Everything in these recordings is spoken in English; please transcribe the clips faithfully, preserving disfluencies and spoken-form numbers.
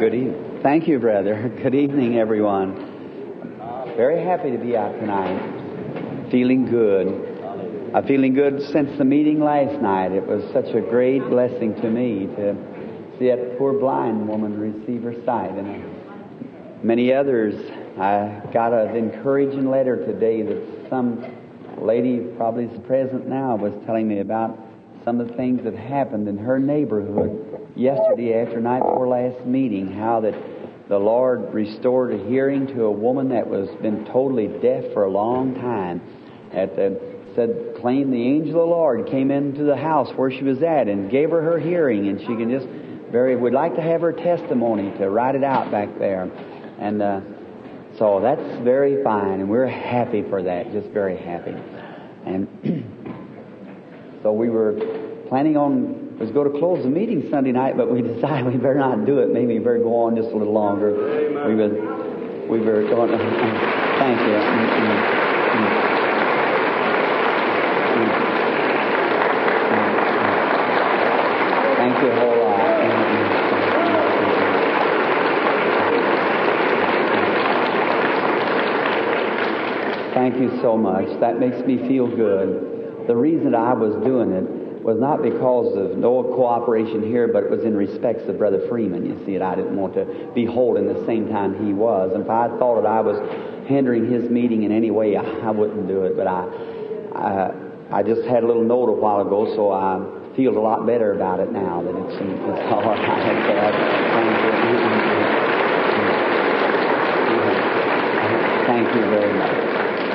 Good evening. Thank you, brother. Good evening, everyone. Very happy to be out tonight. Feeling good. I'm feeling good since the meeting last night. It was such a great blessing to me to see that poor blind woman receive her sight. And many others. I got an encouraging letter today that some lady, probably is present now, was telling me about some of the things that happened in her neighborhood yesterday after night before last meeting, how that the Lord restored a hearing to a woman that was been totally deaf for a long time. At the, said, claimed the angel of the Lord came into the house where she was at and gave her her hearing, and she can just very would like to have her testimony to write it out back there, and uh, so that's very fine, and we're happy for that, just very happy. And so we were planning on was going to close the meeting Sunday night, but we decided we better not do it. Maybe we better go on just a little longer. Amen. We were, we were going to, thank you. Thank you a whole lot. Thank you so much. That makes me feel good. The reason I was doing it was not because of no cooperation here, but it was in respects of Brother Freeman. You see it, I didn't want to be holding the same time he was. And if I thought that I was hindering his meeting in any way, I, I wouldn't do it. But I, I, I just had a little note a while ago, so I feel a lot better about it now that it's, it's all right. Thank you very much.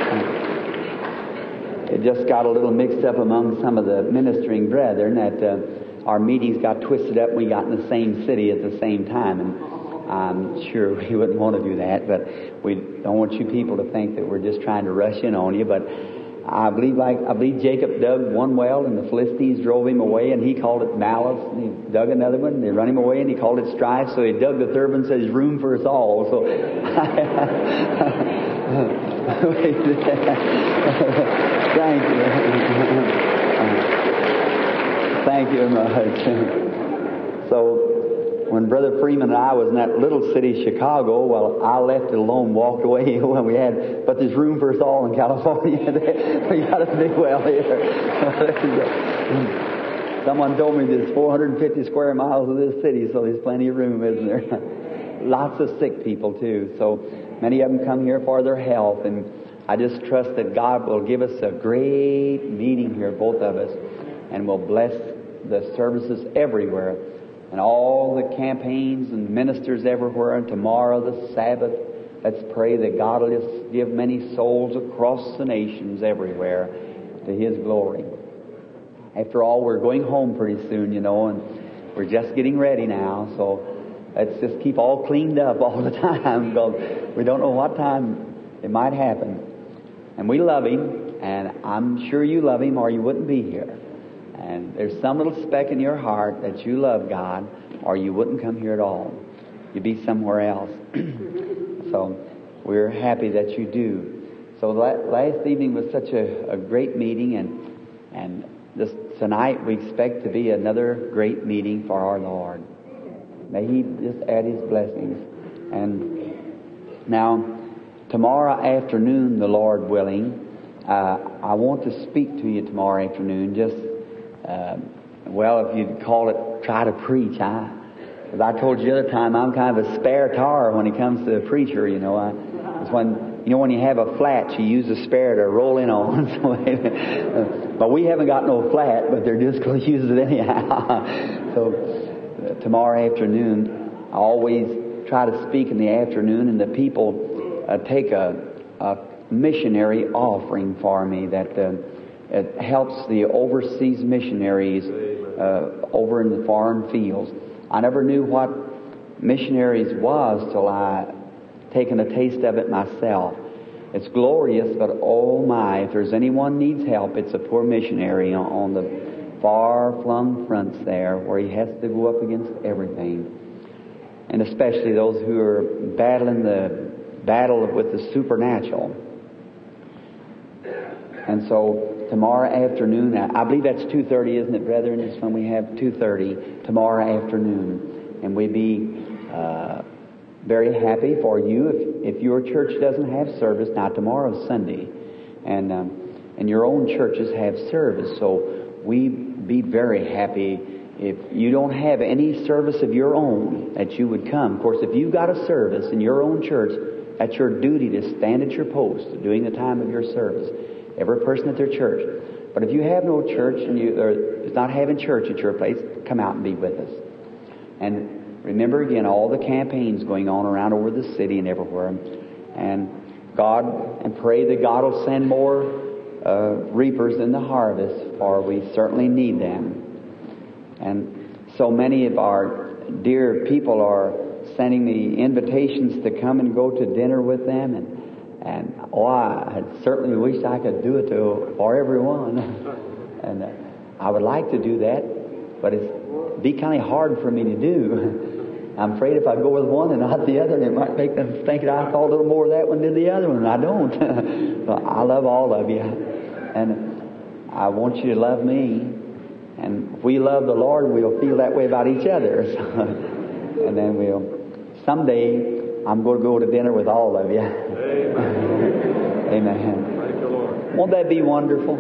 It just got a little mixed up among some of the ministering brethren that uh, our meetings got twisted up. We got in the same city at the same time, and I'm sure we wouldn't want to do that, but we don't want you people to think that we're just trying to rush in on you. But I believe like I believe Jacob dug one well, and the Philistines drove him away, and he called it malice, and he dug another one, and they run him away, and he called it strife. So he dug the third one and says, room for us all. So thank you. Thank you much. So when Brother Freeman and I was in that little city, Chicago, well, I left it alone, walked away when we had, but there's room for us all in California. We got to do well here. Someone told me there's four hundred fifty square miles of this city, so there's plenty of room, isn't there? Lots of sick people, too. So many of them come here for their health, and I just trust that God will give us a great meeting here, both of us, and will bless the services everywhere and all the campaigns and ministers everywhere. And tomorrow, the Sabbath, let's pray that God will just give many souls across the nations everywhere to His glory. After all, we're going home pretty soon, you know, and we're just getting ready now, so let's just keep all cleaned up all the time, because we don't know what time it might happen. And we love Him, and I'm sure you love Him or you wouldn't be here. And there's some little speck in your heart that you love God, or you wouldn't come here at all. You'd be somewhere else. So we're happy that you do. So last evening was such a, a great meeting, and and this tonight we expect to be another great meeting for our Lord. May He just add His blessings. And now, tomorrow afternoon, the Lord willing, uh, I want to speak to you tomorrow afternoon. Just, uh, well, if you'd call it, try to preach. Huh? As I told you the other time, I'm kind of a spare tire when it comes to a preacher, you know. I, it's when, you know, when you have a flat, you use a spare to roll in on. So, but we haven't got no flat, but they're just going to use it anyhow. So uh, tomorrow afternoon, I always try to speak in the afternoon, and the people Uh, take a, a missionary offering for me that uh, it helps the overseas missionaries uh, over in the foreign fields. I never knew what missionaries was till I taken a taste of it myself. It's glorious, but oh my, if there's anyone needs help, it's a poor missionary on, on the far-flung fronts there, where he has to go up against everything. And especially those who are battling the battle with the supernatural. And so tomorrow afternoon, I believe that's two thirty, isn't it, brethren? It's when we have two thirty tomorrow afternoon. And we be uh, very happy for you if, if your church doesn't have service. Now, tomorrow's Sunday, and um, and your own churches have service. So we be very happy if you don't have any service of your own that you would come. Of course, if you've got a service in your own church, that's your duty to stand at your post during the time of your service. Every person at their church. But if you have no church and you are not having church at your place, come out and be with us. And remember again all the campaigns going on around over the city and everywhere. And God, and pray that God will send more uh, reapers in the harvest, for we certainly need them. And so many of our dear people are sending me invitations to come and go to dinner with them, and and oh, I certainly wish I could do it to for everyone. And uh, I would like to do that, but it's be kind of hard for me to do. I'm afraid if I go with one and not the other, it might make them think that I thought a little more of that one than the other one, and I don't. So I love all of you, and I want you to love me. And if we love the Lord, we'll feel that way about each other. So, and then we'll, someday, I'm going to go to dinner with all of you. Amen. Amen. Thank you, Lord. Won't that be wonderful?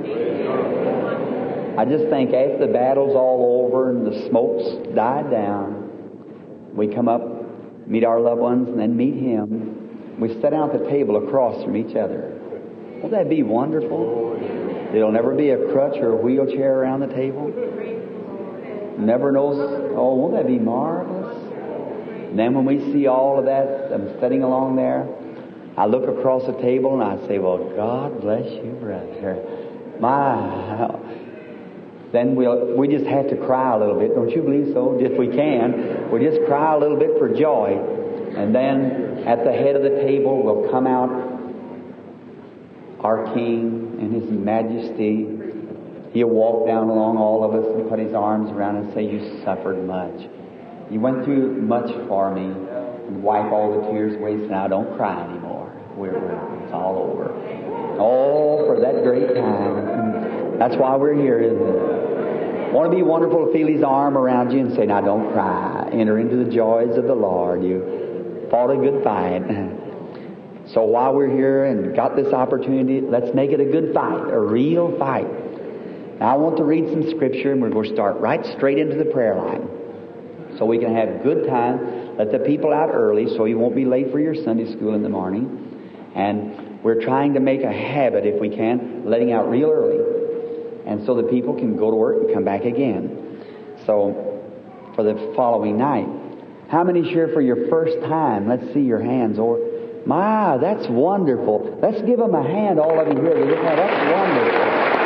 I just think after the battle's all over and the smoke's died down, we come up, meet our loved ones, and then meet Him. We sit down at the table across from each other. Won't that be wonderful? There'll never be a crutch or a wheelchair around the table. Never knows. Oh, won't that be marvelous? And then when we see all of that, I'm sitting along there, I look across the table and I say, well, God bless you, brother. My, then we'll, we just have to cry a little bit. Don't you believe so? If we can, we'll just cry a little bit for joy. And then at the head of the table will come out our King in His majesty. He'll walk down along all of us and put His arms around us and say, you suffered much. You went through much for me, and wipe all the tears away. So now don't cry anymore. We're, we're, it's all over. Oh, for that great time. That's why we're here, isn't it? Want to be wonderful to feel His arm around you and say, now don't cry. Enter into the joys of the Lord. You fought a good fight. So while we're here and got this opportunity, let's make it a good fight, a real fight. Now I want to read some scripture, and we're going to start right straight into the prayer line, so we can have good time. Let the people out early, so you won't be late for your Sunday school in the morning. And we're trying to make a habit, if we can, letting out real early, and so the people can go to work and come back again. So for the following night, how many here for your first time? Let's see your hands. Or my, that's wonderful. Let's give them a hand, all of you here. That's wonderful.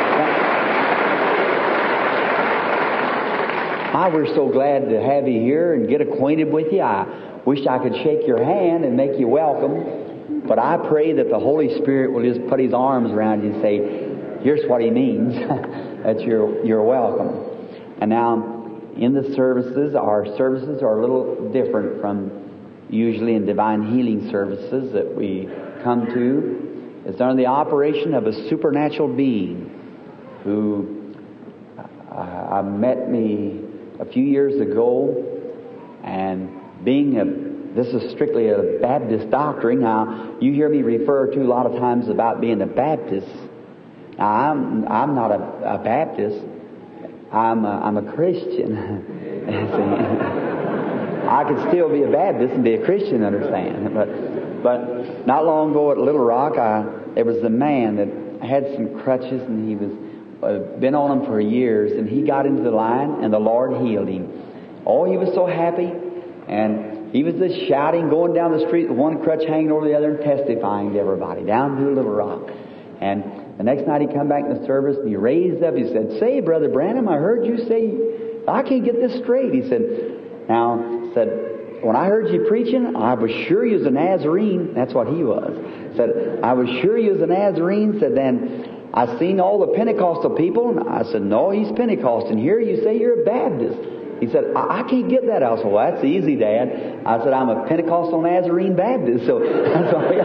My, we're so glad to have you here and get acquainted with you. I wish I could shake your hand and make you welcome. But I pray that the Holy Spirit will just put His arms around you and say, here's what He means, that you're, you're welcome. And now, in the services, our services are a little different from usually in divine healing services that we come to. It's under the operation of a supernatural being who uh, met me a few years ago, and being a, this is strictly a Baptist doctrine. Now, you hear me refer to a lot of times about being a Baptist. Now, I'm, I'm not a, a Baptist. I'm a, I'm a Christian. I could still be a Baptist and be a Christian, understand. But but not long ago at Little Rock, I, there was a man that had some crutches, and he was uh, been on them for years, and he got into the line, and the Lord healed him. Oh, he was so happy, and he was just shouting, going down the street, one crutch hanging over the other, and testifying to everybody down through Little Rock. And the next night he come back in the service, and he raised up. He said, "Say, Brother Branham, I heard you say I can't get this straight." He said, now. Said, when I heard you preaching, I was sure you was a Nazarene. That's what he was. Said, I was sure you was a Nazarene. Said, then I seen all the Pentecostal people, and I said, no, he's Pentecostal. And here you say you're a Baptist. He said, I, I can't get that. I said, well, that's easy, Dad. I said, I'm a Pentecostal Nazarene Baptist. So that's all.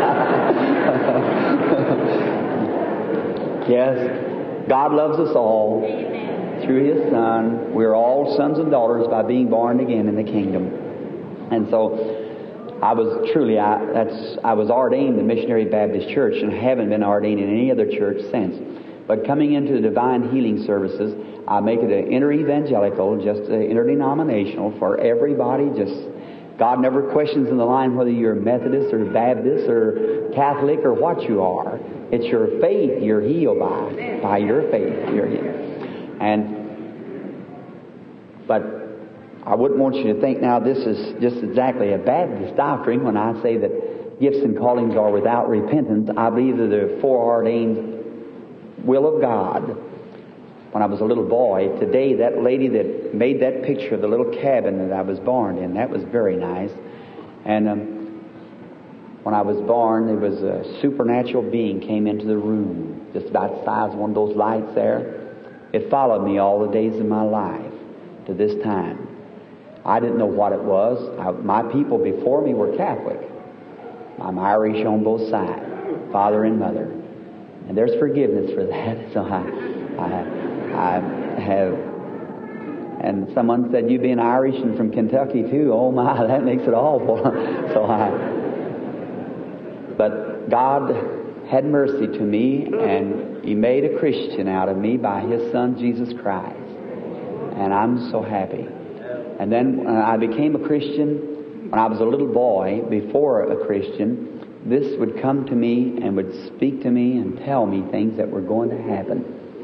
Yes, God loves us all. Through His Son, we're all sons and daughters by being born again in the kingdom. And so I was truly, I, that's, I was ordained in Missionary Baptist Church and haven't been ordained in any other church since. But coming into the divine healing services, I make it an inter-evangelical, just an interdenominational for everybody. Just God never questions in the line whether you're Methodist or Baptist or Catholic or what you are. It's your faith you're healed by. By your faith you're healed. And, but I wouldn't want you to think now this is just exactly a Baptist doctrine when I say that gifts and callings are without repentance. I believe that they're foreordained will of God. When I was a little boy, today that lady that made that picture of the little cabin that I was born in, that was very nice. And um, when I was born, there was a supernatural being came into the room, just about the size of one of those lights there. It followed me all the days of my life to this time. I didn't know what it was. I, my people before me were Catholic. I'm Irish on both sides, father and mother. And there's forgiveness for that. So I, I, I have, and someone said, you being Irish and from Kentucky too, oh my, that makes it awful. So I, but God had mercy to me, and He made a Christian out of me by His Son, Jesus Christ. And I'm so happy. And then when I became a Christian, when I was a little boy, before a Christian, this would come to me and would speak to me and tell me things that were going to happen.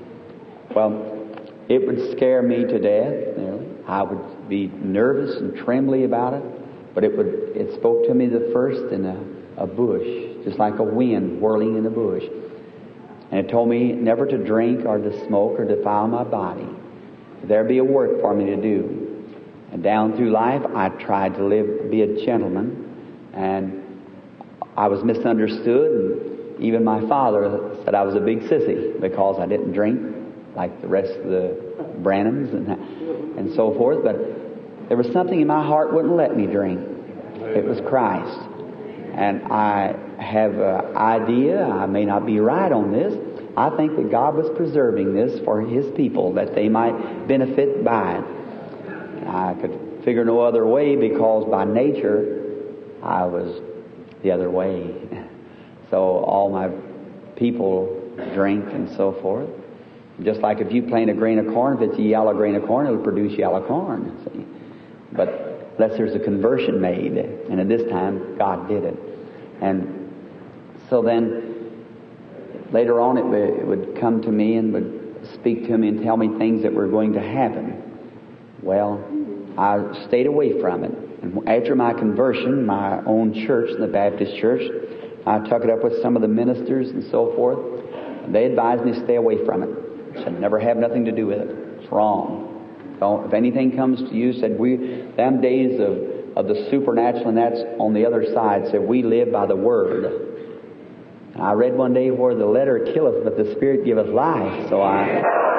Well, it would scare me to death, nearly. I would be nervous and trembly about it, but it would, it spoke to me the first in a, a bush, just like a wind whirling in a bush. And it told me never to drink or to smoke or defile my body. There'd be a work for me to do. And down through life, I tried to live, be a gentleman, and I was misunderstood, and even my father said I was a big sissy because I didn't drink like the rest of the Brannons and and so forth. But there was something in my heart wouldn't let me drink. It was Christ. And I have an idea, I may not be right on this, I think that God was preserving this for His people, that they might benefit by it. I could figure no other way because by nature I was the other way. So all my people drink and so forth. Just like if you plant a grain of corn, if it's a yellow grain of corn, it'll produce yellow corn. See? But unless there's a conversion made, and at this time God did it. And so then later on it, w- it would come to me and would speak to me and tell me things that were going to happen. Well, I stayed away from it. And after my conversion, my own church, the Baptist church, I took it up with some of the ministers and so forth. And they advised me to stay away from it. Said, never have nothing to do with it. It's wrong. So if anything comes to you, said, we, them days of, of the supernatural, and that's on the other side, said, we live by the Word. And I read one day where the letter killeth, but the Spirit giveth life. So I,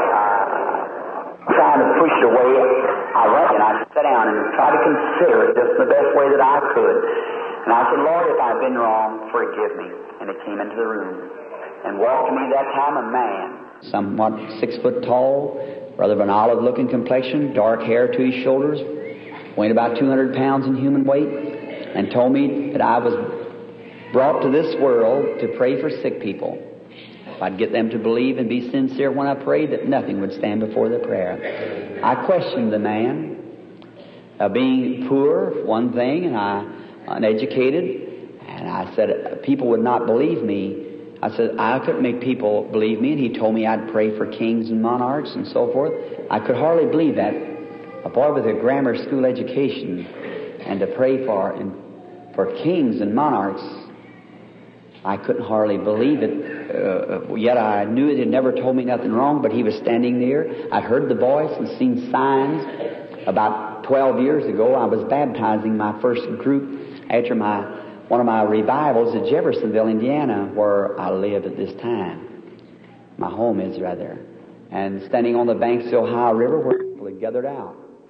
I tried to push it away. I went and I sat down and tried to consider it just the best way that I could. And I said, Lord, if I've been wrong, forgive me. And it came into the room and walked to me that time a man, somewhat six foot tall, rather of an olive-looking complexion, dark hair to his shoulders, weighed about two hundred pounds in human weight, and told me that I was brought to this world to pray for sick people. If I'd get them to believe and be sincere when I prayed, that nothing would stand before their prayer. I questioned the man, uh, being poor, one thing, and I uneducated, and I said people would not believe me. I said I couldn't make people believe me, and he told me I'd pray for kings and monarchs and so forth. I could hardly believe that. A boy with a grammar school education, and to pray for and for kings and monarchs, I couldn't hardly believe it. Uh, yet I knew it had never told me nothing wrong, but he was standing there. I'd heard the voice and seen signs. About twelve years ago, I was baptizing my first group after my one of my revivals at Jeffersonville, Indiana, where I live at this time. My home is rather. And standing on the banks of the Ohio River where people had gathered out.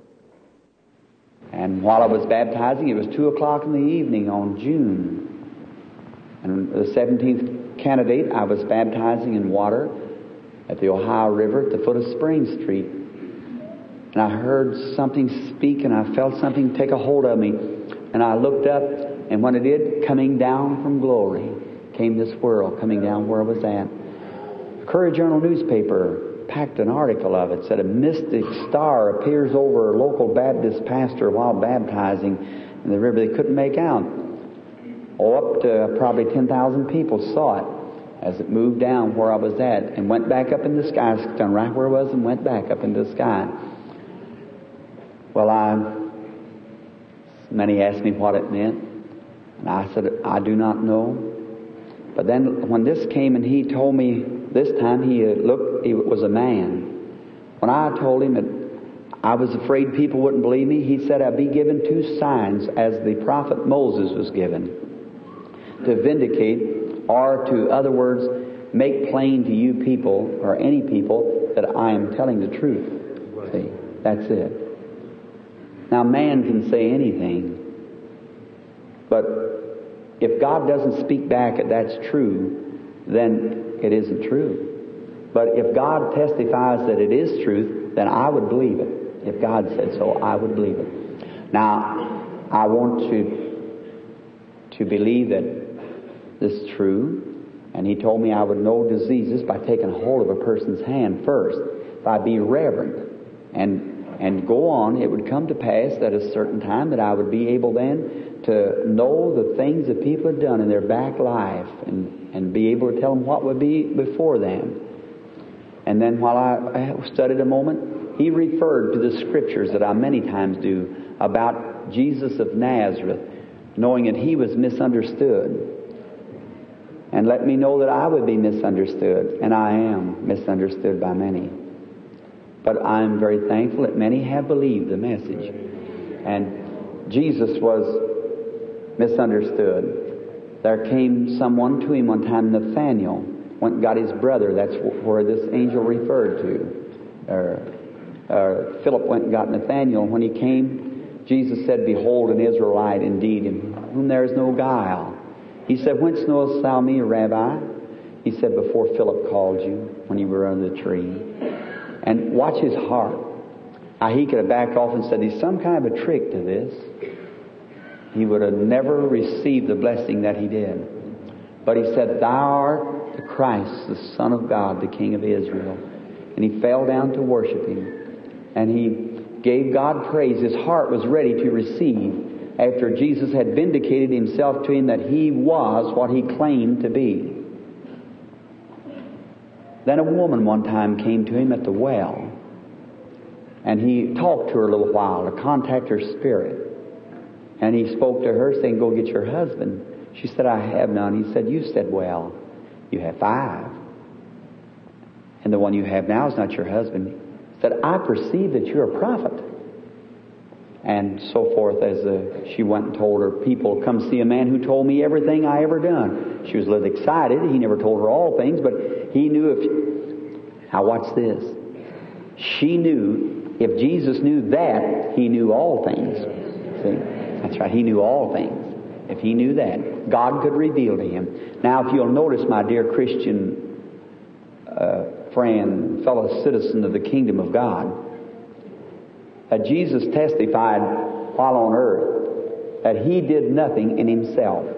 And while I was baptizing, it was two o'clock in the evening on June. And the seventeenth candidate, I was baptizing in water at the Ohio River at the foot of Spring Street. And I heard something speak, and I felt something take a hold of me. And I looked up, and when it did, coming down from glory came this world, coming down where I was at. The Courier Journal newspaper packed an article of it. Said a mystic star appears over a local Baptist pastor while baptizing in the river. They couldn't make out. Oh, up to probably ten thousand people saw it as it moved down where I was at and went back up in the sky. It done right where I was and went back up into the sky. Well, I many asked me what it meant, and I said, I do not know. But then when this came and he told me, this time he looked, he was a man. When I told him that I was afraid people wouldn't believe me, he said I'd be given two signs as the prophet Moses was given, to vindicate, or to other words, make plain to you people, or any people, that I am telling the truth. See, that's it. Now man can say anything, but if God doesn't speak back that that's true, then it isn't true. But if God testifies that it is truth, then I would believe it. If God said so, I would believe it. Now, I want to, to believe that this is true. And he told me I would know diseases by taking hold of a person's hand first. If I be reverent and and go on, it would come to pass at a certain time that I would be able then to know the things that people had done in their back life and, and be able to tell them what would be before them. And then while I, I studied a moment, he referred to the scriptures that I many times do about Jesus of Nazareth, knowing that he was misunderstood. And let me know that I would be misunderstood, and I am misunderstood by many. But I'm very thankful that many have believed the message. And Jesus was misunderstood. There came someone to him one time, Nathaniel, went and got his brother. That's where this angel referred to. Uh, uh, Philip went and got Nathaniel. When he came, Jesus said, Behold, an Israelite indeed, in whom there is no guile. He said, Whence knowest thou me, Rabbi? He said, Before Philip called you, when you were under the tree. And watch his heart. Now, he could have backed off and said, There's some kind of a trick to this. He would have never received the blessing that he did. But he said, Thou art the Christ, the Son of God, the King of Israel. And he fell down to worship him. And he gave God praise. His heart was ready to receive after Jesus had vindicated himself to him that he was what he claimed to be. Then a woman one time came to him at the well, and he talked to her a little while to contact her spirit. And he spoke to her saying, Go get your husband. She said, I have none. He said, You said, well, you have five. And the one you have now is not your husband. He said, I perceive that you're a prophet. And so forth, as uh, she went and told her people, Come see a man who told me everything I ever done. She was a little excited. He never told her all things, but he knew if... Now watch this. She knew if Jesus knew that, he knew all things. See? That's right. He knew all things. If he knew that, God could reveal to him. Now, if you'll notice, my dear Christian uh, friend, fellow citizen of the kingdom of God, that Jesus testified while on earth that he did nothing in himself.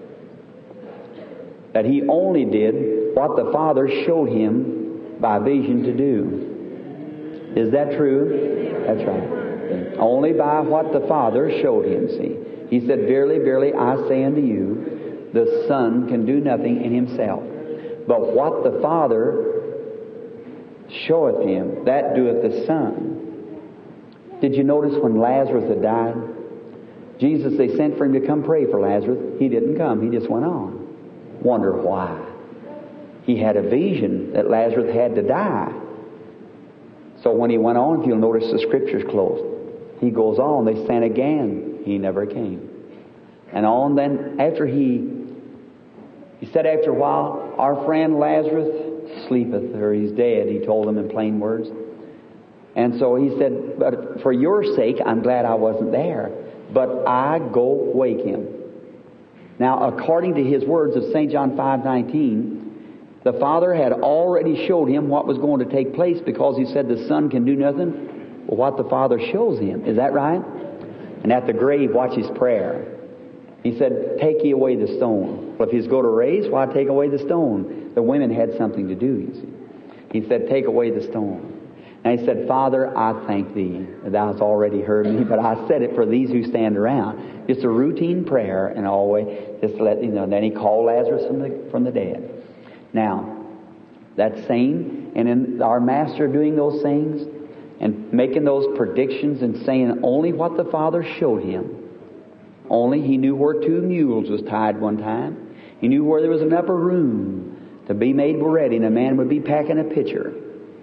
That he only did what the Father showed him by vision to do. Is that true? That's right. Only by what the Father showed him, see. He said, Verily, verily, I say unto you, the Son can do nothing in himself. But what the Father showeth him, that doeth the Son. Did you notice when Lazarus had died? Jesus, they sent for him to come pray for Lazarus. He didn't come. He just went on. Wonder why. He had a vision that Lazarus had to die. So when he went on, if you'll notice the scripture's closed. He goes on. They sent again. He never came. And on then, after he, he said after a while, Our friend Lazarus sleepeth, or he's dead. He told them in plain words. And so he said, But for your sake, I'm glad I wasn't there. But I go wake him. Now, according to his words of Saint John five nineteen, the Father had already showed him what was going to take place because he said the Son can do nothing but what the Father shows him. Is that right? And at the grave, watch his prayer. He said, take ye away the stone. Well, if he's going to raise, why take away the stone? The women had something to do, you see. He said, take away the stone. And he said, Father, I thank thee. Thou hast already heard me, but I said it for these who stand around. Just a routine prayer, and always just to let you know. And then he called Lazarus from the, from the dead. Now, that same, and in our Master doing those things, and making those predictions and saying only what the Father showed him. Only he knew where two mules was tied one time. He knew where there was an upper room to be made ready, and a man would be packing a pitcher.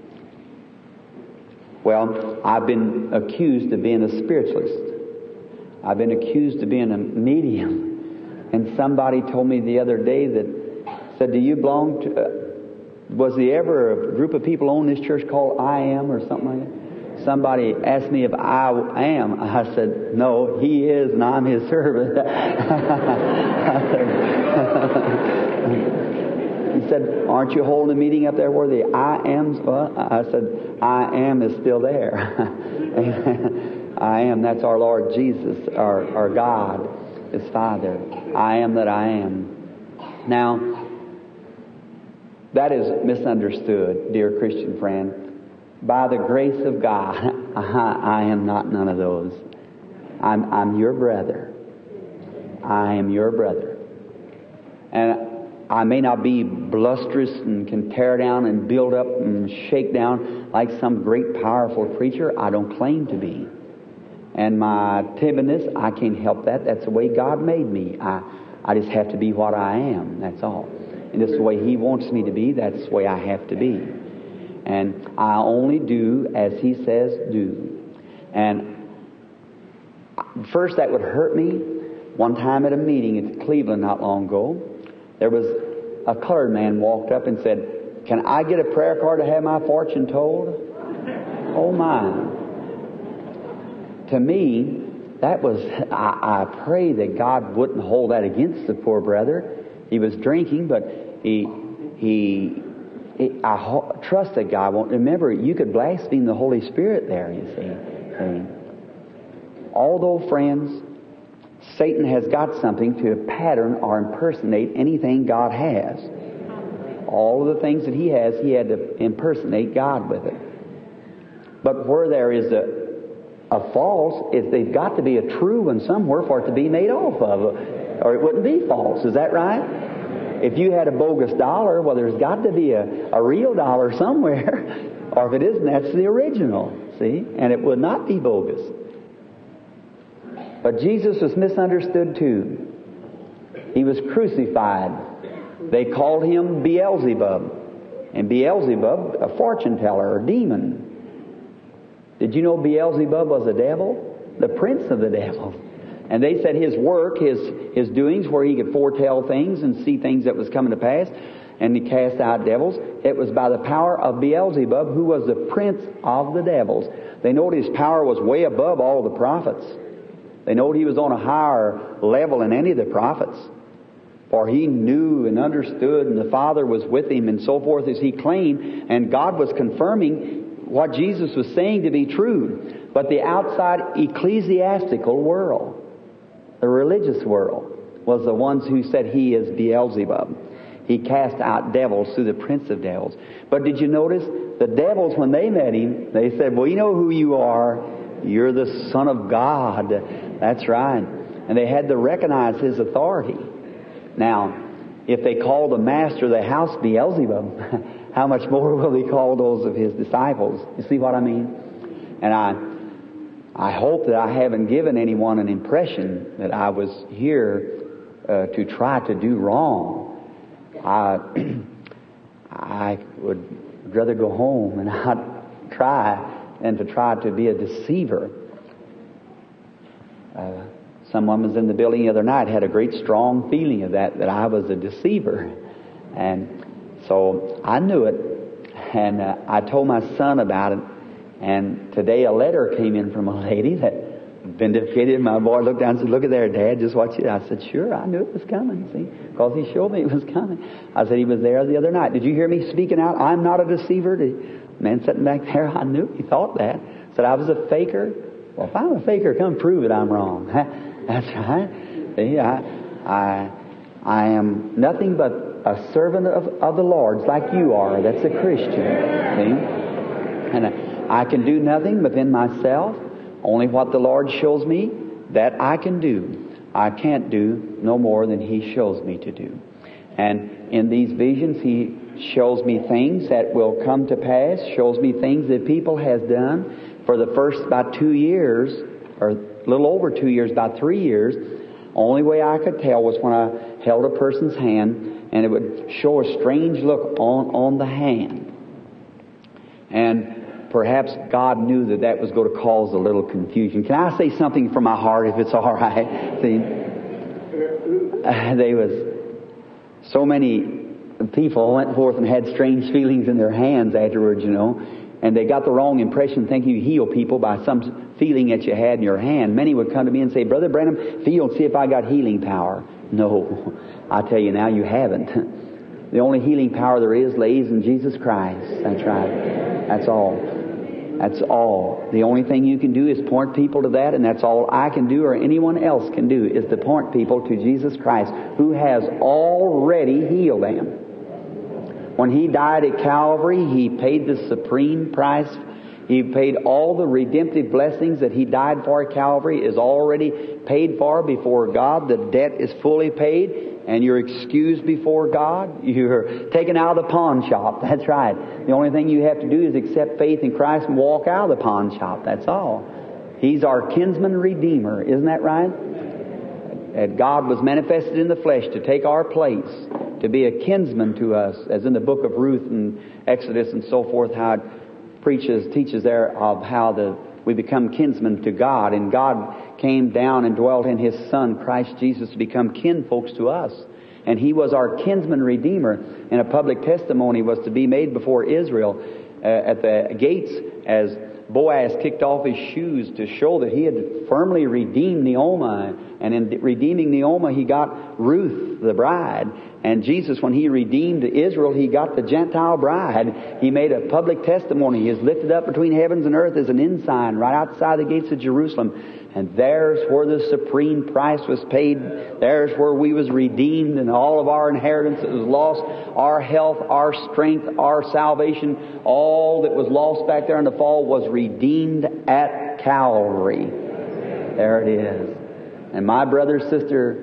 Well, I've been accused of being a spiritualist. I've been accused of being a medium. And somebody told me the other day that said, do you belong to... Uh, was there ever a group of people on this church called I Am or something like that? Somebody asked me if I am. I said, no, he is, and I'm his servant. He said, aren't you holding a meeting up there where the I Am's? Well, I said, I am is still there. I am, that's our Lord Jesus, our, our God, His Father. I am that I am. Now, that is misunderstood, dear Christian friend. By the grace of God, I, I am not none of those. I'm, I'm your brother. I am your brother. And I may not be blusterous and can tear down and build up and shake down like some great powerful preacher. I don't claim to be. And my timidness, I can't help that. That's the way God made me. I, I just have to be what I am. That's all. And this is the way He wants me to be. That's the way I have to be. And I only do as He says do. And first that would hurt me. One time at a meeting in Cleveland not long ago, there was a colored man walked up and said, can I get a prayer card to have my fortune told? Oh my. To me, that was, I, I pray that God wouldn't hold that against the poor brother. He was drinking, but he, he, he I ho- trust that God won't. Remember, you could blaspheme the Holy Spirit there, you see. see. Although, friends, Satan has got something to pattern or impersonate anything God has. All of the things that he has, he had to impersonate God with it. But where there is a, a false, if they've got to be a true one somewhere for it to be made off of, or it wouldn't be false. Is that right? If you had a bogus dollar, well, there's got to be a, a real dollar somewhere. Or if it isn't, that's the original. See? And it would not be bogus. But Jesus was misunderstood too. He was crucified. They called him Beelzebub. And Beelzebub, a fortune teller or demon. Did you know Beelzebub was a devil? The prince of the devils. And they said his work, his, his doings, where he could foretell things and see things that was coming to pass, and he cast out devils, it was by the power of Beelzebub, who was the prince of the devils. They know his power was way above all the prophets. They know he was on a higher level than any of the prophets. For he knew and understood, and the Father was with him, and so forth as he claimed, and God was confirming what Jesus was saying to be true. But the outside ecclesiastical world, the religious world, was the ones who said he is Beelzebub. He cast out devils through the prince of devils. But did you notice the devils, when they met him, they said, well, you know who you are. You're the Son of God. That's right. And they had to recognize his authority. Now, if they call the master of the house Beelzebub, how much more will he call those of his disciples? You see what I mean? And I I hope that I haven't given anyone an impression that I was here uh, to try to do wrong. I I would rather go home and not try than to try to be a deceiver. Uh, someone was in the building the other night, had a great strong feeling of that, that I was a deceiver. And so I knew it, and uh, I told my son about it. And today a letter came in from a lady that vindicated. My boy looked down and said, look at there, Dad, just watch it. I said, sure, I knew it was coming, see, because he showed me it was coming. I said, he was there the other night. Did you hear me speaking out? I'm not a deceiver. The man sitting back there, I knew he thought that. Said I was a faker. Well, if I'm a faker, come prove it I'm wrong. That's right. See, I, I, I am nothing but a servant of, of the Lord's like you are. That's a Christian. See? And I, I can do nothing within myself. Only what the Lord shows me, that I can do. I can't do no more than He shows me to do. And in these visions, He shows me things that will come to pass, shows me things that people has done for the first about two years, or a little over two years, about three years. Only way I could tell was when I held a person's hand, and it would show a strange look on, on the hand. And perhaps God knew that that was going to cause a little confusion. Can I say something from my heart, if it's all right? See, uh, there was so many people went forth and had strange feelings in their hands afterwards, you know. And they got the wrong impression thinking you heal people by some feeling that you had in your hand. Many would come to me and say, Brother Branham, feel and see if I got healing power. No, I tell you now, you haven't. The only healing power there is lays in Jesus Christ. That's right. That's all. That's all. The only thing you can do is point people to that, and that's all I can do or anyone else can do is to point people to Jesus Christ, who has already healed them. When He died at Calvary, He paid the supreme price. He paid all the redemptive blessings that He died for at Calvary is already paid for before God. The debt is fully paid, and you're excused before God. You're taken out of the pawn shop. That's right. The only thing you have to do is accept faith in Christ and walk out of the pawn shop. That's all. He's our kinsman redeemer. Isn't that right? That God was manifested in the flesh to take our place, to be a kinsman to us, as in the book of Ruth and Exodus and so forth, how it preaches, teaches there of how the we become kinsmen to God, and God came down and dwelt in His Son, Christ Jesus, to become kinfolks to us. And He was our kinsman redeemer, and a public testimony was to be made before Israel uh, at the gates as Boaz kicked off his shoes to show that he had firmly redeemed Naomi. And in redeeming Naomi, he got Ruth, the bride. And Jesus, when He redeemed Israel, He got the Gentile bride. He made a public testimony. He is lifted up between heavens and earth as an ensign right outside the gates of Jerusalem. And there's where the supreme price was paid. There's where we was redeemed, and all of our inheritance that was lost, our health, our strength, our salvation, all that was lost back there in the fall was redeemed at Calvary. There it is. And my brother, sister,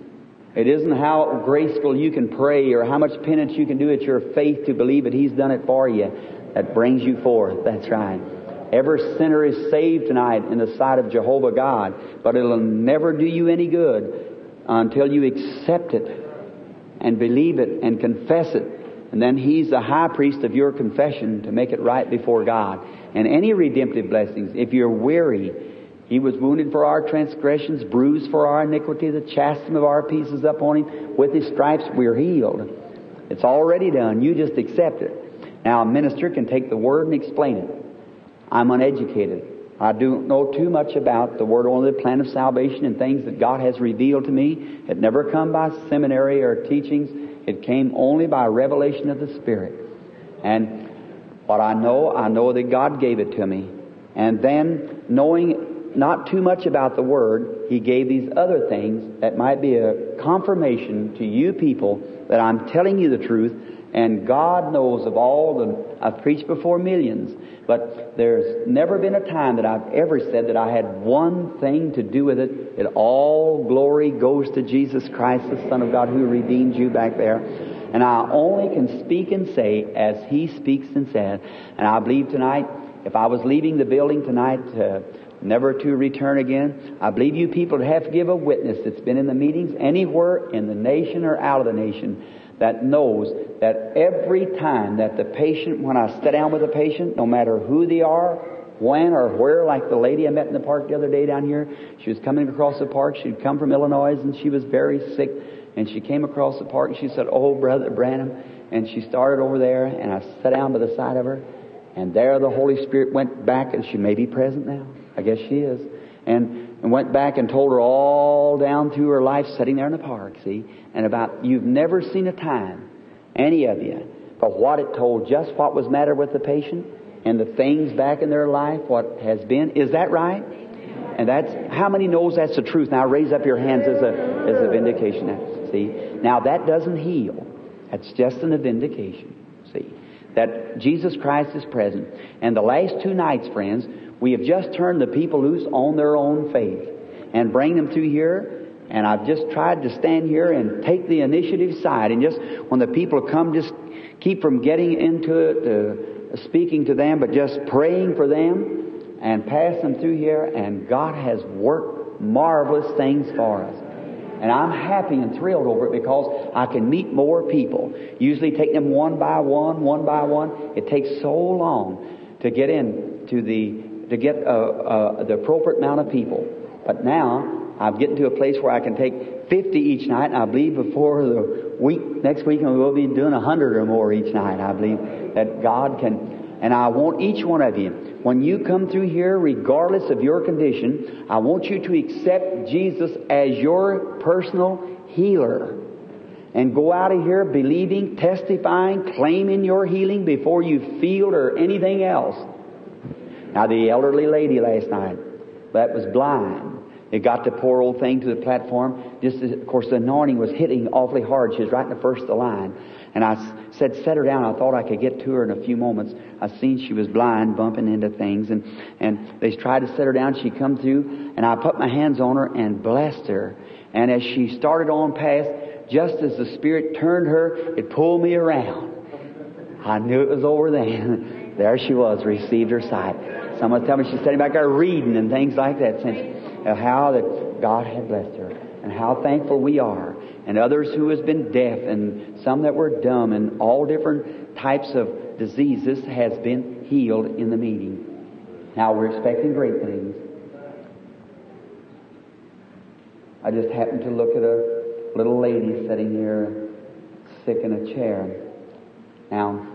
it isn't how graceful you can pray or how much penance you can do. It's your faith to believe that He's done it for you that brings you forth. That's right. Every sinner is saved tonight in the sight of Jehovah God, but it'll never do you any good until you accept it and believe it and confess it. And then He's the high priest of your confession to make it right before God. And any redemptive blessings, if you're weary, He was wounded for our transgressions, bruised for our iniquity. The chastisement of our peace is upon Him. With His stripes we're healed. It's already done. You just accept it. Now a minister can take the Word and explain it. I'm uneducated. I don't know too much about the Word, only the plan of salvation and things that God has revealed to me. It never come by seminary or teachings. It came only by revelation of the Spirit. And what I know, I know that God gave it to me. And then, knowing not too much about the Word, He gave these other things that might be a confirmation to you people that I'm telling you the truth. And God knows of all the... I've preached before millions, but there's never been a time that I've ever said that I had one thing to do with it. It all glory goes to Jesus Christ, the Son of God, who redeemed you back there. And I only can speak and say as He speaks and says. And I believe tonight, if I was leaving the building tonight, uh, never to return again, I believe you people have to give a witness that's been in the meetings anywhere in the nation or out of the nation, that knows that every time that the patient, when I sit down with a patient, no matter who they are, when or where, like the lady I met in the park the other day down here, she was coming across the park. She'd come from Illinois and she was very sick, and she came across the park and she said, "Oh, Brother Branham," and she started over there, and I sat down by the side of her, and there the Holy Spirit went back, and she may be present now. I guess she is. And and went back and told her all down through her life sitting there in the park, see? And about, you've never seen a time, any of you, but what it told, just what was matter with the patient and the things back in their life, what has been. Is that right? And that's, how many knows that's the truth? Now raise up your hands as a, as a vindication. See? Now that doesn't heal. That's just an vindication. See? That Jesus Christ is present. And the last two nights, friends, we have just turned the people loose on their own faith and bring them through here. And I've just tried to stand here and take the initiative side. And just when the people come, just keep from getting into it, uh, speaking to them, but just praying for them and pass them through here. And God has worked marvelous things for us. And I'm happy and thrilled over it because I can meet more people. Usually take them one by one, one by one. It takes so long to get in to the to get uh, uh, the appropriate amount of people. But now I'm getting to a place where I can take fifty each night, and I believe before the week next week we'll be doing a hundred or more each night. I believe that God can, and I want each one of you, when you come through here, regardless of your condition, I want you to accept Jesus as your personal healer. And go out of here believing, testifying, claiming your healing before you feel or anything else. Now the elderly lady last night that was blind, it got the poor old thing to the platform. Just as, of course, the anointing was hitting awfully hard. She was right in the first of the line. And I said, set her down. I thought I could get to her in a few moments. I seen she was blind, bumping into things. And, and they tried to set her down. She come through, and I put my hands on her and blessed her. And as she started on past, just as the Spirit turned her, it pulled me around. I knew it was over then. There she was, received her sight. Someone tell me she's sitting back there reading and things like that. Since how that God had blessed her, and how thankful we are. And others who has been deaf, and some that were dumb, and all different types of diseases has been healed in the meeting. Now we're expecting great things. I just happened to look at a little lady sitting here, sick in a chair. Now,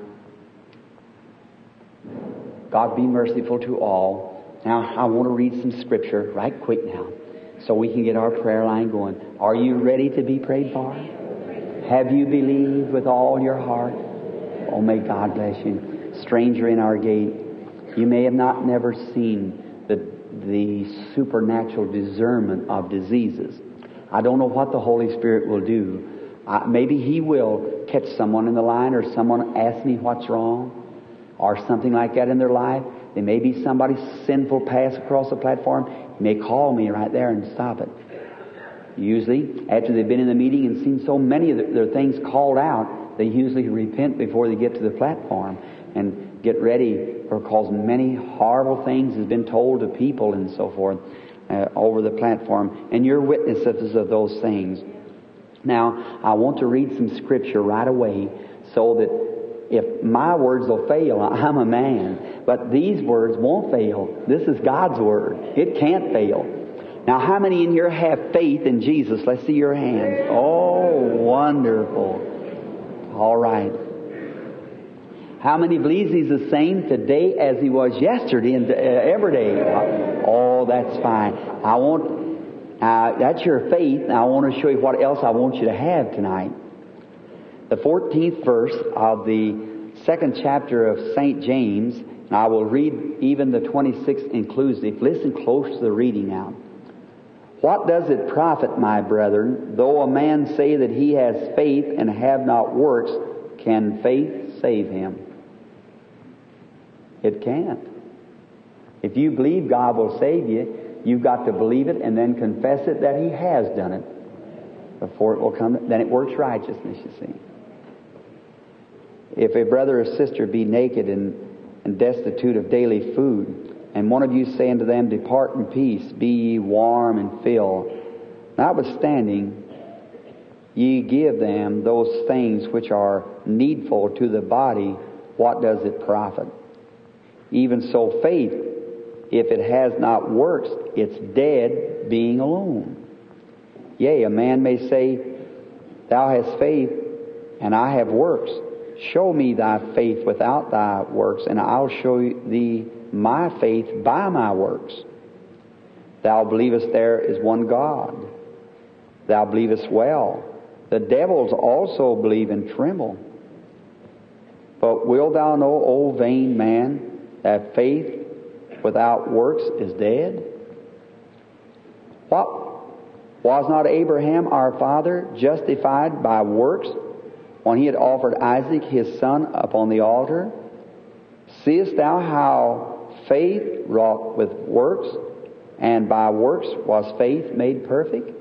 God be merciful to all. Now, I want to read some scripture right quick now so we can get our prayer line going. Are you ready to be prayed for? Have you believed with all your heart? Oh, may God bless you. Stranger in our gate, you may have not never seen the, the supernatural discernment of diseases. I don't know what the Holy Spirit will do. Uh, maybe He will catch someone in the line, or someone ask me what's wrong, or something like that in their life. There may be somebody's sinful pass across the platform. He may call me right there and stop it. Usually, after they've been in the meeting and seen so many of their things called out, they usually repent before they get to the platform and get ready, because many horrible things has been told to people and so forth uh, over the platform. And you're witnesses of those things. Now, I want to read some scripture right away so that if my words will fail, I'm a man. But these words won't fail. This is God's Word. It can't fail. Now, how many in here have faith in Jesus? Let's see your hands. Oh, wonderful. All right. How many believes He's the same today as He was yesterday and uh, every day? Oh, that's fine. I want, uh, that's your faith. Now, I want to show you what else I want you to have tonight. The fourteenth verse of the second chapter of Saint James, and I will read even the twenty-sixth inclusive. Listen close to the reading now. What does it profit, my brethren, though a man say that he has faith and have not works? Can faith save him? It can't. If you believe God will save you, you've got to believe it and then confess it that He has done it before it will come. Then it works righteousness, you see. If a brother or sister be naked and, and destitute of daily food, and one of you say unto them, Depart in peace, be ye warm and filled, notwithstanding ye give them those things which are needful to the body, what does it profit? Even so faith, if it has not works, it's dead being alone. Yea, a man may say, Thou hast faith, and I have works. Show me thy faith without thy works, and I'll show thee my faith by my works. Thou believest there is one God. Thou believest well. The devils also believe and tremble. But wilt thou know, O vain man, that faith without works is dead? What? Was not Abraham our father justified by works when he had offered Isaac his son upon the altar? Seest thou how faith wrought with works, and by works was faith made perfect?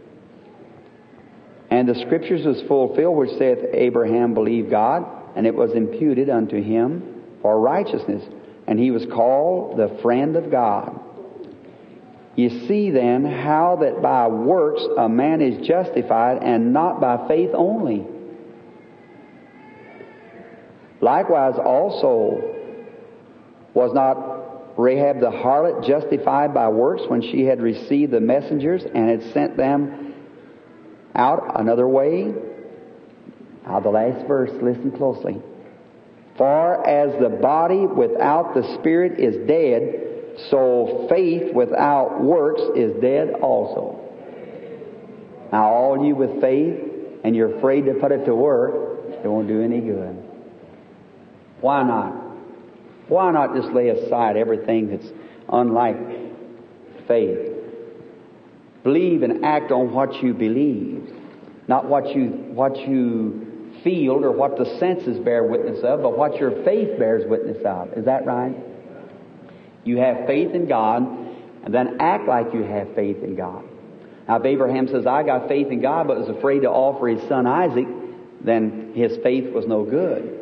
And the Scriptures is fulfilled, which saith, Abraham believed God, and it was imputed unto him for righteousness, and he was called the friend of God. You see then how that by works a man is justified, and not by faith only. Likewise also was not Rahab the harlot justified by works when she had received the messengers and had sent them out another way? Now the last verse, listen closely. For as the body without the spirit is dead, so faith without works is dead also. Now all you with faith, and you're afraid to put it to work, it won't do any good. Why not? Why not just lay aside everything that's unlike faith? Believe and act on what you believe, not what you what you feel or what the senses bear witness of, but what your faith bears witness of. Is that right? You have faith in God, and then act like you have faith in God. Now, if Abraham says, I got faith in God, but was afraid to offer his son Isaac, then his faith was no good.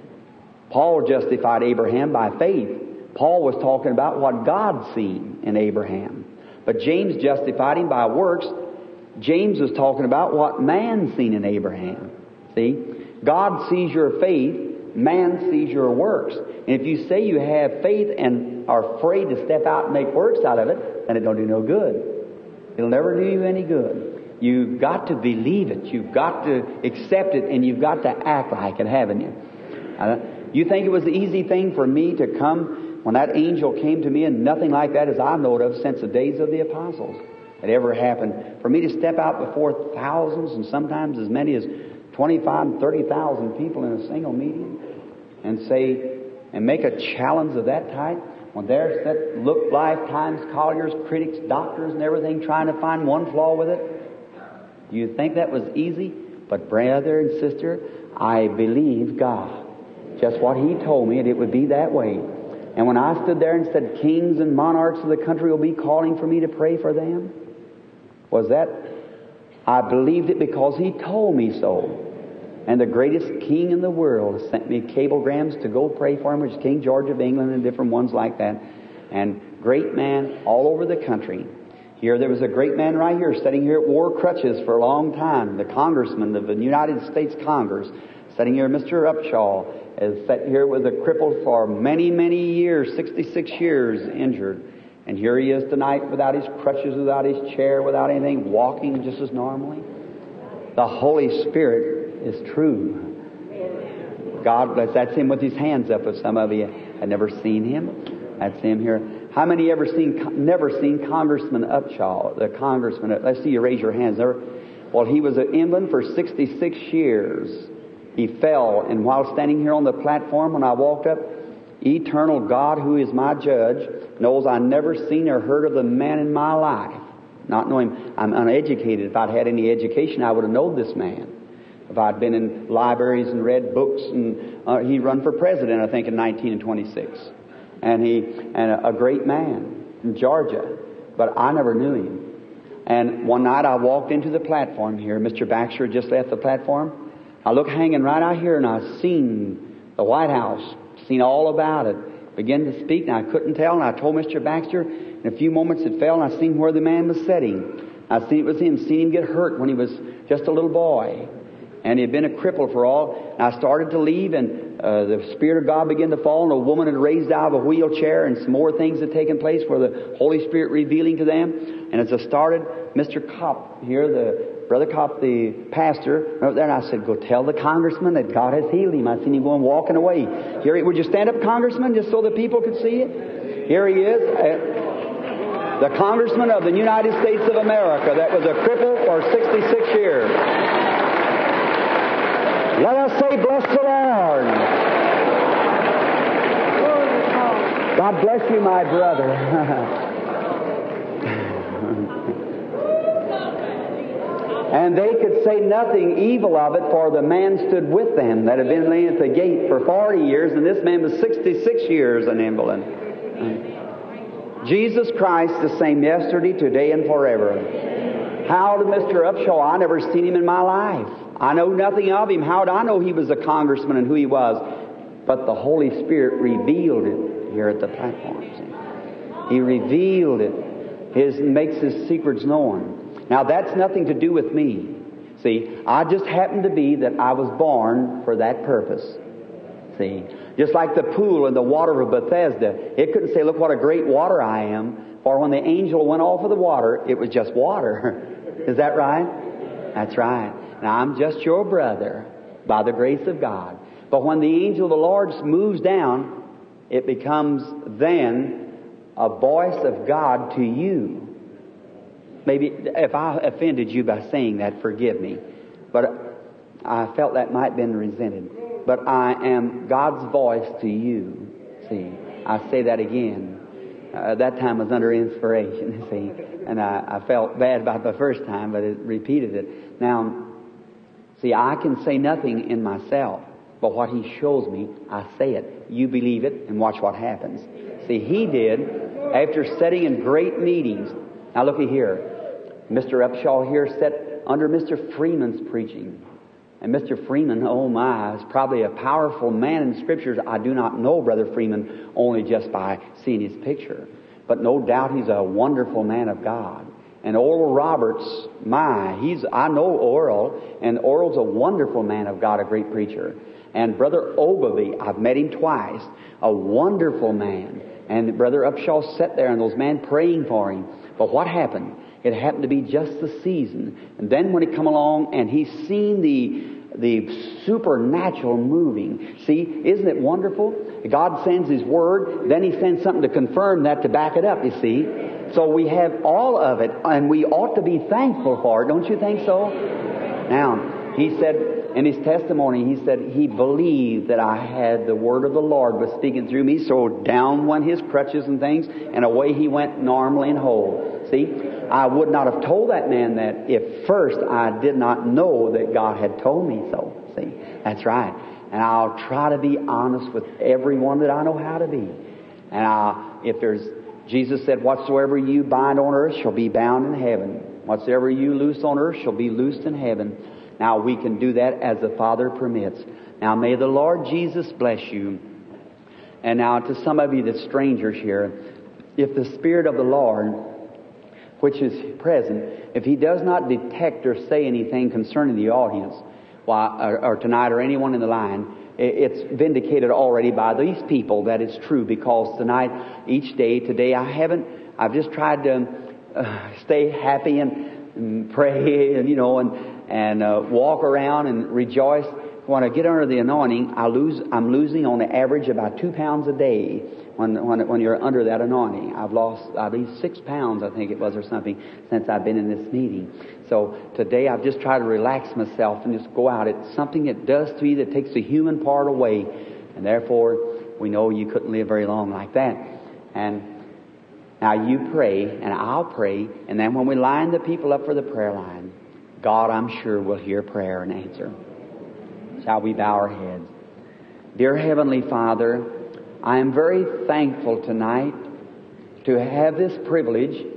Paul justified Abraham by faith. Paul was talking about what God seen in Abraham. But James justified him by works. James was talking about what man seen in Abraham. See? God sees your faith, man sees your works. And if you say you have faith and are afraid to step out and make works out of it, then it don't do no good. It'll never do you any good. You've got to believe it. You've got to accept it, and you've got to act like it, haven't you? Uh, you think it was the easy thing for me to come when that angel came to me, and nothing like that as I know of since the days of the apostles had ever happened, for me to step out before thousands and sometimes as many as twenty-five and thirty thousand people in a single meeting and say, and make a challenge of that type, when there's that look lifetimes, colliers, critics, doctors and everything trying to find one flaw with it? Do you think that was easy? But brother and sister, I believe God. Just what He told me, and it would be that way. And when I stood there and said, kings and monarchs of the country will be calling for me to pray for them, was that, I believed it because He told me so. And the greatest king in the world has sent me cablegrams to go pray for him, which is King George of England and different ones like that. And great man all over the country. Here there was a great man right here sitting here at wore crutches for a long time. The congressman of the United States Congress. Sitting here, Mister Upshaw, is sat here with a cripple for many, many years, sixty-six years injured. And here he is tonight without his crutches, without his chair, without anything, walking just as normally. The Holy Spirit is true. God bless. That's him with his hands up. If some of you had never seen him, that's him here. How many ever seen, never seen Congressman Upshaw, the congressman? Let's see you raise your hands. Never. Well, he was in England for sixty-six years. He fell, and while standing here on the platform, when I walked up, eternal God, who is my judge, knows I never seen or heard of the man in my life. Not knowing, I'm uneducated. If I'd had any education, I would have known this man. If I'd been in libraries and read books, and uh, he run for president, I think, in nineteen twenty-six, and he and a, a great man in Georgia, but I never knew him. And one night I walked into the platform here. Mister Baxter had just left the platform. I looked hanging right out here, and I seen the White House, seen all about it. Began to speak, and I couldn't tell. And I told Mister Baxter. In a few moments, it fell, and I seen where the man was sitting. I seen it was him. Seen him get hurt when he was just a little boy, and he had been a cripple for all. And I started to leave, and uh, the Spirit of God began to fall, and a woman had raised out of a wheelchair, and some more things had taken place where the Holy Spirit revealing to them. And as I started, Mister Kopp here, the Brother Kopp, the pastor, went up there, and I said, go tell the congressman that God has healed him. I seen him going walking away. Here, he, would you stand up, Congressman, just so the people could see it? Here he is, uh, the Congressman of the United States of America that was a cripple for sixty-six years. Let us say, bless the Lord. God bless you, my brother. And they could say nothing evil of it, for the man stood with them that had been laying at the gate for forty years, and this man was sixty-six years an invalid. Jesus Christ the same yesterday, today, and forever. How did Mister Upshaw? I never seen him in my life. I know nothing of him. How did I know he was a congressman and who he was? But the Holy Spirit revealed it here at the platform. See? He revealed it. His makes his secrets known. Now that's nothing to do with me. See, I just happened to be that I was born for that purpose. See, just like the pool and the water of Bethesda, it couldn't say, "Look what a great water I am." For when the angel went off of the water, it was just water. Is that right? That's right. Now I'm just your brother by the grace of God. But when the angel of the Lord moves down, it becomes then a voice of God to you. Maybe if I offended you by saying that, forgive me. But I felt that might have been resented. But I am God's voice to you. See, I say that again. Uh, that time was under inspiration, see. And I, I felt bad about the first time, but it repeated it. Now, see, I can say nothing in myself. But what He shows me, I say it. You believe it and watch what happens. See, He did after sitting in great meetings. Now looky here. Mister Upshaw here sat under Mister Freeman's preaching. And Mister Freeman, oh my, is probably a powerful man in Scriptures. I do not know Brother Freeman only just by seeing his picture. But no doubt he's a wonderful man of God. And Oral Roberts, my, he's, I know Oral, and Oral's a wonderful man of God, a great preacher. And Brother Ogilvie, I've met him twice, a wonderful man. And Brother Upshaw sat there and those men praying for him. But what happened? It happened to be just the season. And then when he come along and he's seen the the supernatural moving. See, isn't it wonderful? God sends His Word, then He sends something to confirm that, to back it up, you see. So we have all of it, and we ought to be thankful for it. Don't you think so? Now, he said in his testimony, he said he believed that I had the Word of the Lord was speaking through me, so down went his crutches and things, and away he went normally and whole. See, I would not have told that man that if first I did not know that God had told me so. See, that's right. And I'll try to be honest with everyone that I know how to be. And I, if there's, Jesus said, "Whatsoever you bind on earth shall be bound in heaven. Whatsoever you loose on earth shall be loosed in heaven." Now we can do that as the Father permits. Now may the Lord Jesus bless you. And now to some of you that's strangers here, if the Spirit of the Lord, which is present, if He does not detect or say anything concerning the audience, why, or, or tonight or anyone in the line, it's vindicated already by these people that it's true, because tonight, each day, today, I haven't, I've just tried to uh, stay happy and, and pray and, you know, and, and uh, walk around and rejoice. When I get under the anointing, I lose, I'm losing on the average about two pounds a day. When, when, when you're under that anointing, I've lost, I believe, six pounds, I think it was, or something, since I've been in this meeting. So today I've just tried to relax myself and just go out. It's something it does to you that takes the human part away. And therefore, we know you couldn't live very long like that. And now you pray, and I'll pray, and then when we line the people up for the prayer line, God, I'm sure, will hear prayer and answer. Shall we bow our heads? Dear Heavenly Father, I am very thankful tonight to have this privilege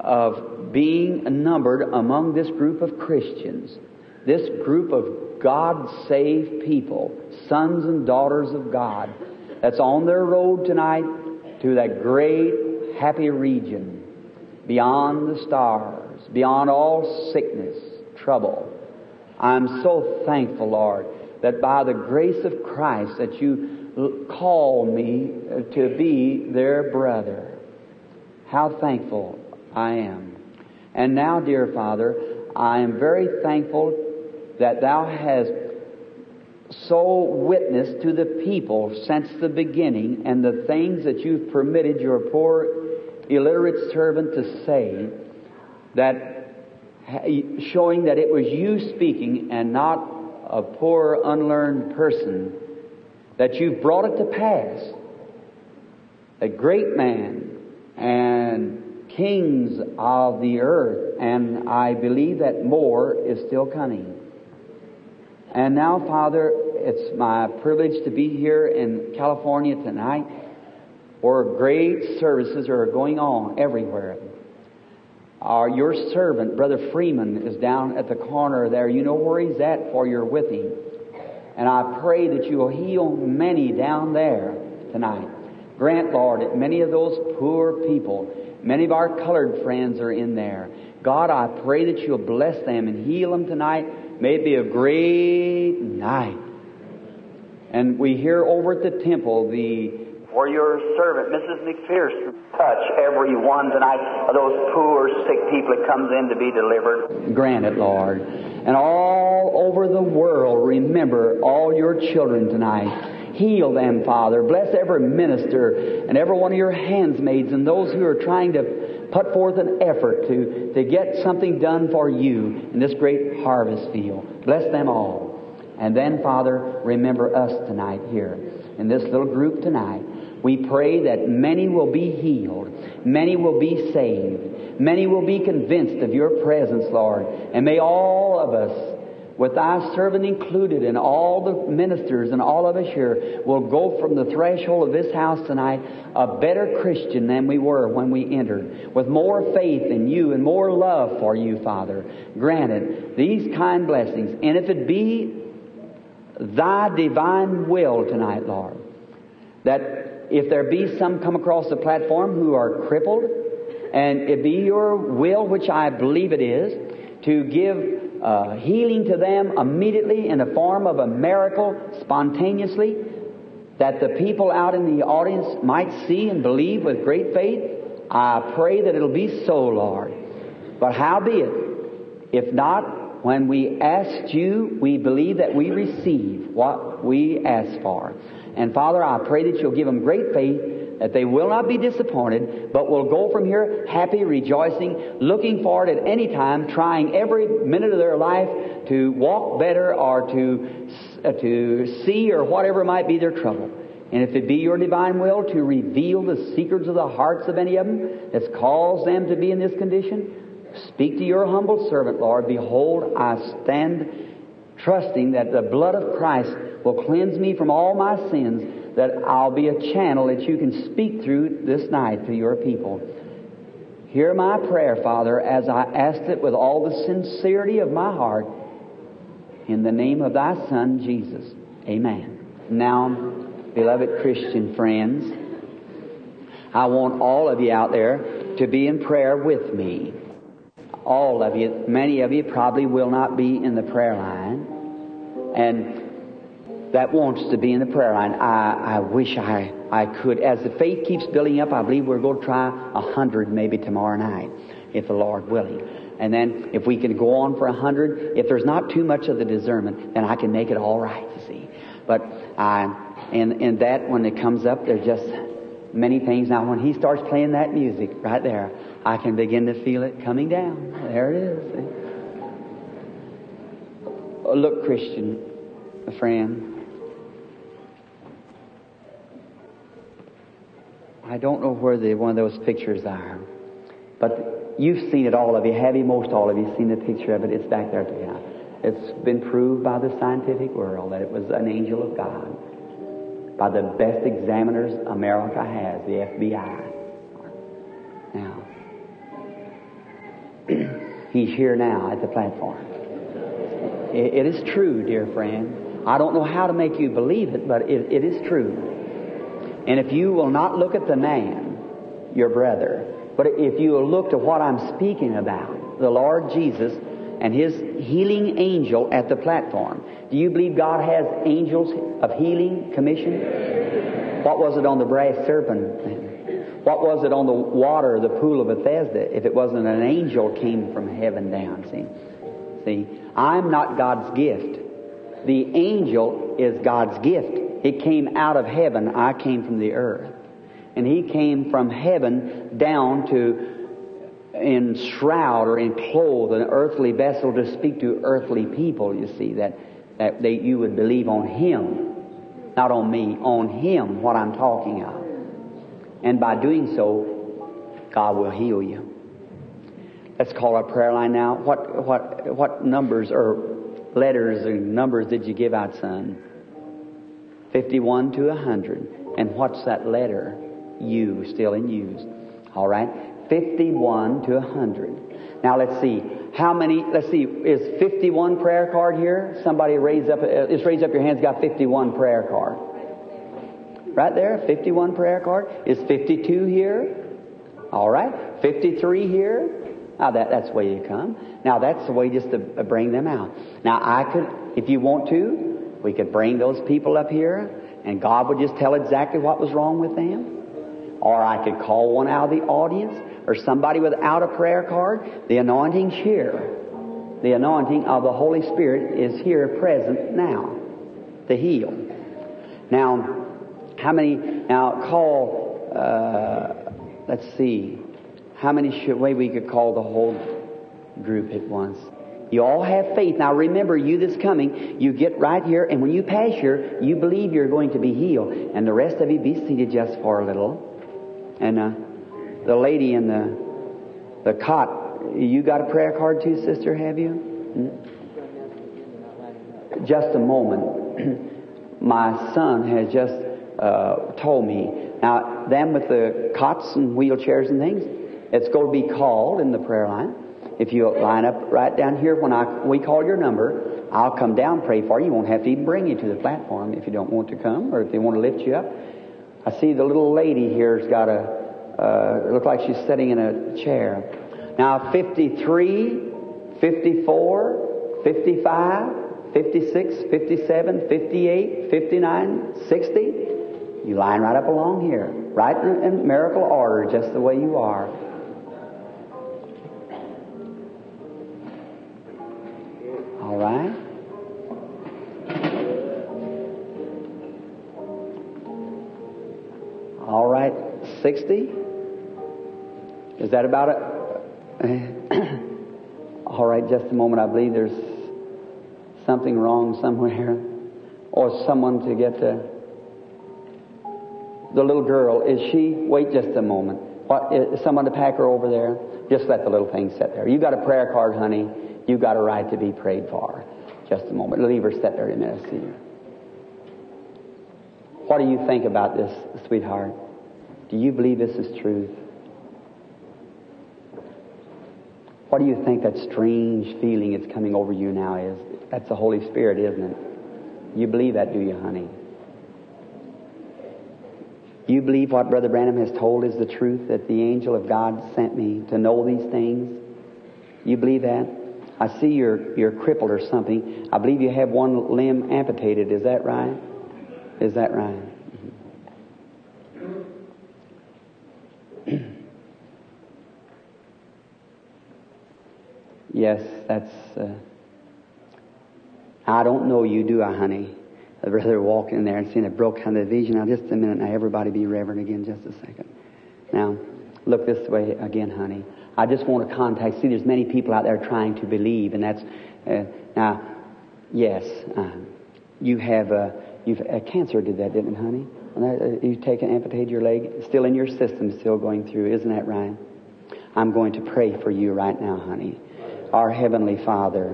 of being numbered among this group of Christians, this group of God-saved people, sons and daughters of God, that's on their road tonight to that great happy region beyond the stars, beyond all sickness, trouble. I'm so thankful, Lord, that by the grace of Christ that you call me to be their brother. How thankful I am. And now, dear Father, I am very thankful that Thou hast so witnessed to the people since the beginning, and the things that You've permitted Your poor illiterate servant to say, that showing that it was You speaking and not a poor unlearned person, that You've brought it to pass. A great man and kings of the earth, and I believe that more is still coming. And now, Father, it's my privilege to be here in California tonight, where great services are going on everywhere. Our, your servant, Brother Freeman, is down at the corner there. You know where he's at, for you're with him. And I pray that you will heal many down there tonight. Grant, Lord, that many of those poor people, many of our colored friends are in there. God, I pray that you'll bless them and heal them tonight. May it be a great night. And we hear over at the temple the where your servant, Missus McPherson, touch every one tonight of those poor, sick people that comes in to be delivered. Grant it, Lord. And all over the world, remember all your children tonight. Heal them, Father. Bless every minister and every one of your handsmaids and those who are trying to put forth an effort to, to get something done for you in this great harvest field. Bless them all. And then, Father, remember us tonight here in this little group tonight. We pray that many will be healed, many will be saved, many will be convinced of your presence, Lord. And may all of us, with thy servant included, and all the ministers and all of us here, will go from the threshold of this house tonight a better Christian than we were when we entered, with more faith in you and more love for you, Father. Granted these kind blessings, and if it be thy divine will tonight, Lord, that if there be some come across the platform who are crippled, and it be your will, which I believe it is, to give uh, healing to them immediately in the form of a miracle, spontaneously, that the people out in the audience might see and believe with great faith, I pray that it'll be so, Lord. But howbeit, if not, when we asked you, we believe that we receive what we ask for. And Father, I pray that you'll give them great faith, that they will not be disappointed, but will go from here happy, rejoicing, looking forward at any time, trying every minute of their life to walk better or to, uh, to see or whatever might be their trouble. And if it be your divine will to reveal the secrets of the hearts of any of them that's caused them to be in this condition, speak to your humble servant, Lord. Behold, I stand trusting that the blood of Christ will cleanse me from all my sins, that I'll be a channel that you can speak through this night to your people. Hear my prayer, Father, as I asked it with all the sincerity of my heart, in the name of thy Son, Jesus. Amen. Now, beloved Christian friends, I want all of you out there to be in prayer with me. All of you, many of you probably will not be in the prayer line, and that wants to be in the prayer line. I, I wish I, I could. As the faith keeps building up, I believe we're going to try a hundred maybe tomorrow night, if the Lord willing. And then if we can go on for a hundred, if there's not too much of the discernment, then I can make it all right, you see. But I, and, and that, when it comes up, there's just many things. Now, when he starts playing that music right there, I can begin to feel it coming down. There it is. Oh, look, Christian, a friend. I don't know where the, one of those pictures are, but you've seen it, all of you. Have you? Most all of you seen the picture of it? It's back there. Yeah. It's been proved by the scientific world that it was an angel of God, by the best examiners America has, the F B I. Now, he's here now at the platform. It, it is true, dear friend. I don't know how to make you believe it, but it, it is true. And if you will not look at the man, your brother, but if you will look to what I'm speaking about, the Lord Jesus and His healing angel at the platform. Do you believe God has angels of healing commissioned? What was it on the brass serpent? What was it on the water, the pool of Bethesda, if it wasn't an angel came from heaven down? See, see, I'm not God's gift. The angel is God's gift. It came out of heaven. I came from the earth. And He came from heaven down to enshroud or enclothe an earthly vessel to speak to earthly people, you see, that, that they, you would believe on Him. Not on me, on Him, what I'm talking of. And by doing so, God will heal you. Let's call our prayer line now. What what what numbers or letters or numbers did you give out, son? fifty-one to one hundred. And what's that letter? U, still in use. All right? fifty-one to one hundred. Now let's see. How many, let's see, is fifty-one prayer card here? Somebody raise up, uh, just raise up your hands, got fifty-one prayer card. Right there, fifty-one prayer card. Is fifty-two here? All right. fifty-three here? Now that, that's the way you come. Now that's the way just to bring them out. Now I could, if you want to, we could bring those people up here and God would just tell exactly what was wrong with them. Or I could call one out of the audience or somebody without a prayer card. The anointing's here. The anointing of the Holy Spirit is here present now to heal. Now, how many, now call, uh, let's see, how many should, way we could call the whole group at once. You all have faith. Now remember, you that's coming, you get right here, and when you pass here, you believe you're going to be healed. And the rest of you, be seated just for a little. And uh, the lady in the the cot, you got a prayer card too, sister, have you? Hmm? Just a moment. My son has just uh, told me. Now, them with the cots and wheelchairs and things, it's going to be called in the prayer line. If you line up right down here when I we call your number, I'll come down, pray for you. You won't have to even bring you to the platform if you don't want to come, or if they want to lift you up. I see the little lady here's got a, uh, it looks like she's sitting in a chair. Now, fifty-three, fifty-four, fifty-five, fifty-six, fifty-seven, fifty-eight, fifty-nine, sixty. You line right up along here, right in, in miracle order, just the way you are. All right. All right, sixty? Is that about it? All right, just a moment. I believe there's something wrong somewhere. Or someone to get to... The little girl, is she... Wait just a moment. What, is someone to pack her over there? Just let the little thing sit there. You got a prayer card, honey. You got a right to be prayed for. Just a moment. Leave her sit there in a minute. See you. What do you think about this, sweetheart? Do you believe this is truth? What do you think that strange feeling that's coming over you now is? That's the Holy Spirit, isn't it? You believe that, do you, honey? You believe what Brother Branham has told is the truth, that the angel of God sent me to know these things? You believe that? I see you're, you're crippled or something. I believe you have one limb amputated. Is that right? Is that right? Yes, that's... Uh, I don't know you, do I, honey? I'd rather walk in there and see a broke kind of vision. Now, just a minute. Now, everybody be reverent again just a second. Now, look this way again, honey. I just want to contact... See, there's many people out there trying to believe, and that's... Uh, now, yes, uh, you have... Uh, you've uh, cancer did that, didn't it, honey? Uh, you've taken, amputated your leg. Still in your system, still going through. Isn't that right? I'm going to pray for you right now, honey. Our Heavenly Father,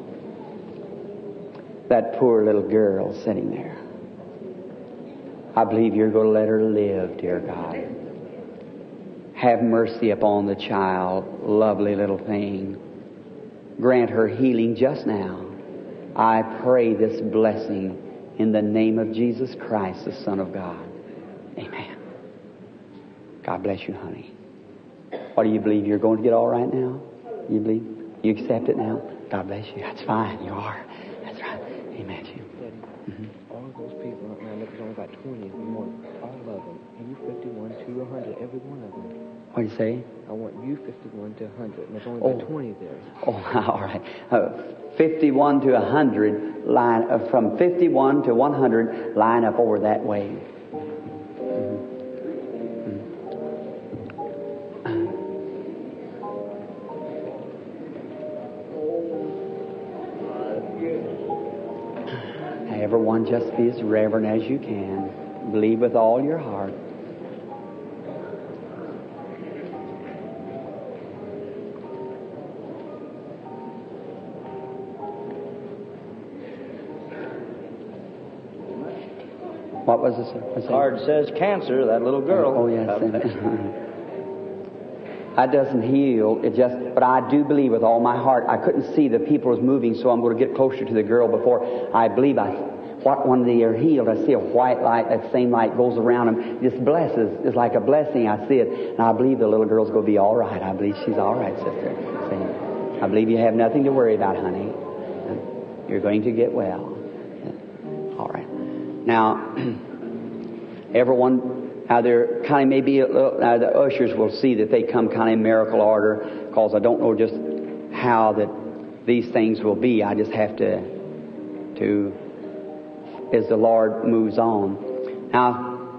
that poor little girl sitting there, I believe you're going to let her live, dear God. Have mercy upon the child, lovely little thing. Grant her healing just now. I pray this blessing in the name of Jesus Christ, the Son of God. Amen. God bless you, honey. What do you believe? You're going to get all right now? You believe? You accept it now? God bless you. That's fine. You are. That's right. Amen. You. Mm-hmm. All of those people, man, there's only about twenty. We want all of them. And you fifty-one to one hundred, every one of them. What do you say? I want you fifty-one to one hundred, and there's only oh. about twenty there. Oh, all right. Uh, fifty-one to one hundred, line, uh, from fifty-one to one hundred, line up over that way. Everyone, just be as reverent as you can. Believe with all your heart. What was it, sir? What's The card says cancer, that little girl. Oh, yes. That doesn't heal. It just, but I do believe with all my heart. I couldn't see the people was moving, so I'm going to get closer to the girl before I believe I, what when they are healed, I see a white light, that same light goes around them. This blesses, it's like a blessing. I see it, and I believe the little girl's going to be all right. I believe she's all right, sister. See? I believe you have nothing to worry about, honey. You're going to get well. All right. Now, everyone... Now, there kind of maybe a little, now the ushers will see that they come kind of in miracle order, because I don't know just how that these things will be. I just have to, to, as the Lord moves on. Now,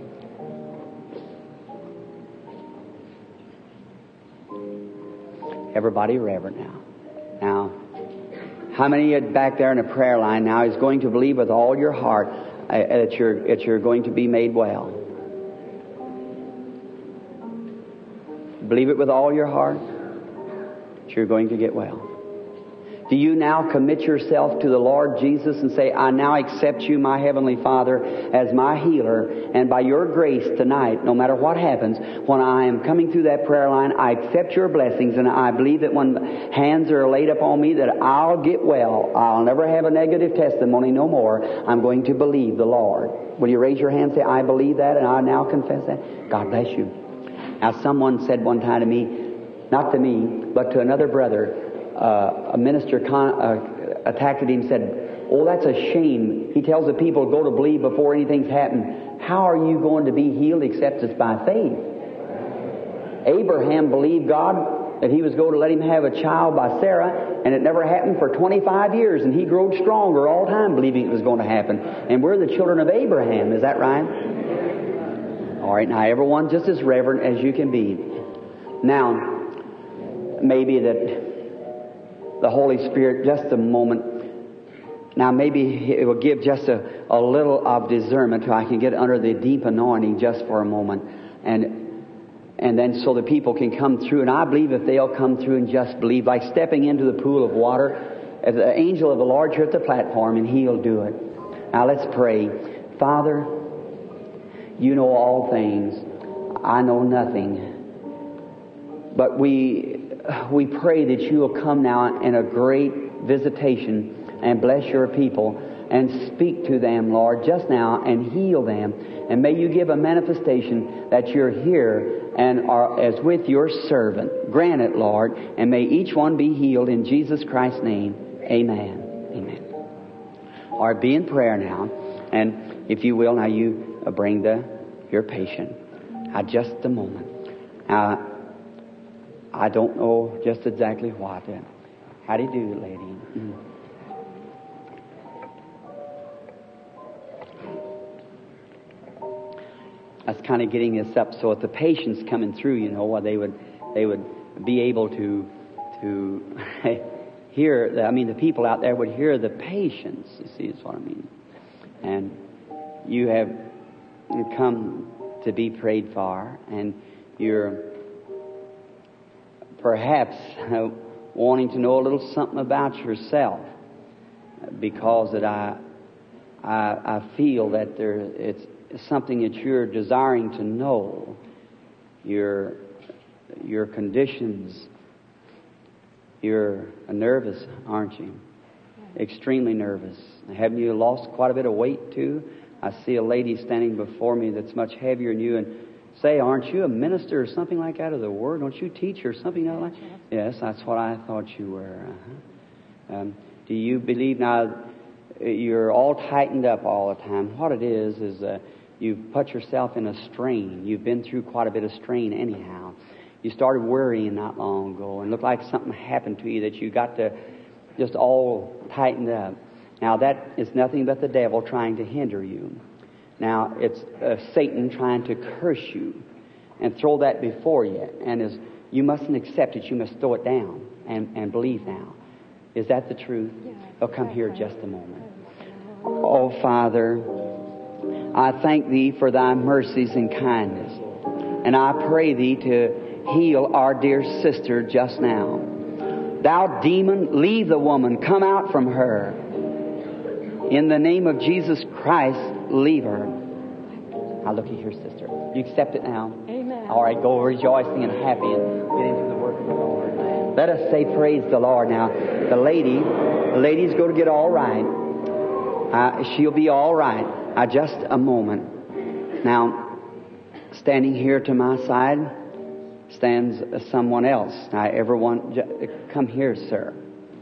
everybody reverent now. Now, how many of you back there in the prayer line now is going to believe with all your heart uh, that you're, that you're going to be made well? Believe it with all your heart that you're going to get well. Do you now commit yourself to the Lord Jesus and say, I now accept you, my Heavenly Father, as my healer, and by your grace tonight, no matter what happens, when I am coming through that prayer line, I accept your blessings, and I believe that when hands are laid upon me that I'll get well. I'll never have a negative testimony no more. I'm going to believe the Lord. Will you raise your hand and say, I believe that, and I now confess that? God bless you. Now, someone said one time to me, not to me, but to another brother, uh, a minister con- uh, attacked him and said, oh, that's a shame. He tells the people to go to believe before anything's happened. How are you going to be healed except it's by faith? Abraham believed God that he was going to let him have a child by Sarah, and it never happened for twenty-five years, and he grew stronger all the time believing it was going to happen. And we're the children of Abraham. Is that right? All right, now everyone just as reverent as you can be. Now, maybe that the Holy Spirit, just a moment, now maybe it will give just a, a little of discernment so I can get under the deep anointing just for a moment. And and then so the people can come through. And I believe if they'll come through and just believe, like stepping into the pool of water, as the angel of the Lord here at the platform, and He'll do it. Now let's pray. Father, you know all things. I know nothing. But we we pray that you will come now in a great visitation and bless your people and speak to them, Lord, just now, and heal them. And may you give a manifestation that you're here and are as with your servant. Grant it, Lord, and may each one be healed in Jesus Christ's name. Amen. Amen. All right, be in prayer now. And if you will, now you bring the your patient. Now, just a moment. Now, I don't know just exactly what. How do you do, lady? Mm-hmm. That's kind of getting this up so if the patient's coming through, you know, well, they would they would be able to to hear. The, I mean, the people out there would hear the patients. You see, is what I mean. And you have come to be prayed for, and you're perhaps uh, wanting to know a little something about yourself, because that I I, I feel that there it's something that you're desiring to know. Your your conditions. You're nervous, aren't you? Extremely nervous. Haven't you lost quite a bit of weight too? I see a lady standing before me that's much heavier than you, and say, aren't you a minister or something like that of the Word? Don't you teach or something like that? Yes, that's what I thought you were. Uh-huh. Um, do you believe now you're all tightened up all the time? What it is is uh, you've put yourself in a strain. You've been through quite a bit of strain anyhow. You started worrying not long ago, and it looked like something happened to you that you got to just all tightened up. Now, that is nothing but the devil trying to hinder you. Now, it's uh, Satan trying to curse you and throw that before you. And as you mustn't accept it, you must throw it down and, and believe now. Is that the truth? Yeah, oh, come here just a moment. Oh, Father, I thank Thee for Thy mercies and kindness. And I pray Thee to heal our dear sister just now. Thou demon, leave the woman. Come out from her. In the name of Jesus Christ, leave her. Now look at here, sister. You accept it now? Amen. All right, go rejoicing and happy and get into the work of the Lord. Let us say praise the Lord now. The lady, the lady's going to get all right. Uh, she'll be all right. Uh, just a moment. Now, standing here to my side stands someone else. Now, everyone, j- come here, sir.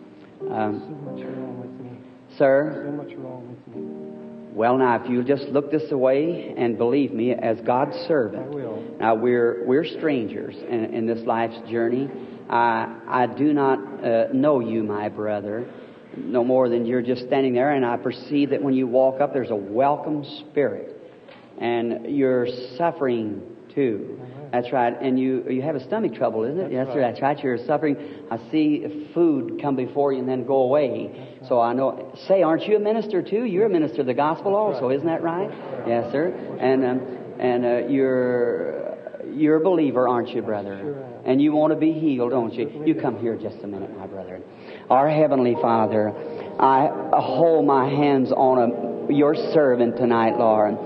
Um, So much wrong with me. sir? So much wrong with me. Well, now, if you'll just look this away and believe me as God's servant. I will. Now, we're we're strangers in, in this life's journey. I I do not uh, know you, my brother, no more than you're just standing there, and I perceive that when you walk up, there's a welcome spirit, and you're suffering too. That's right. And you you have a stomach trouble, isn't it? That's yes, right. sir. That's right. You're suffering. I see food come before you and then go away. Right. So I know. Say, aren't you a minister too? You're a minister of the gospel That's also, right. isn't that right? That's right. Yes, sir. And um, and uh, you're you're a believer, aren't you, brother? Sure am. And you want to be healed, don't you? Certainly You do. come here just a minute, my brother. Our Heavenly Father, I hold my hands on a, your servant tonight, Lord.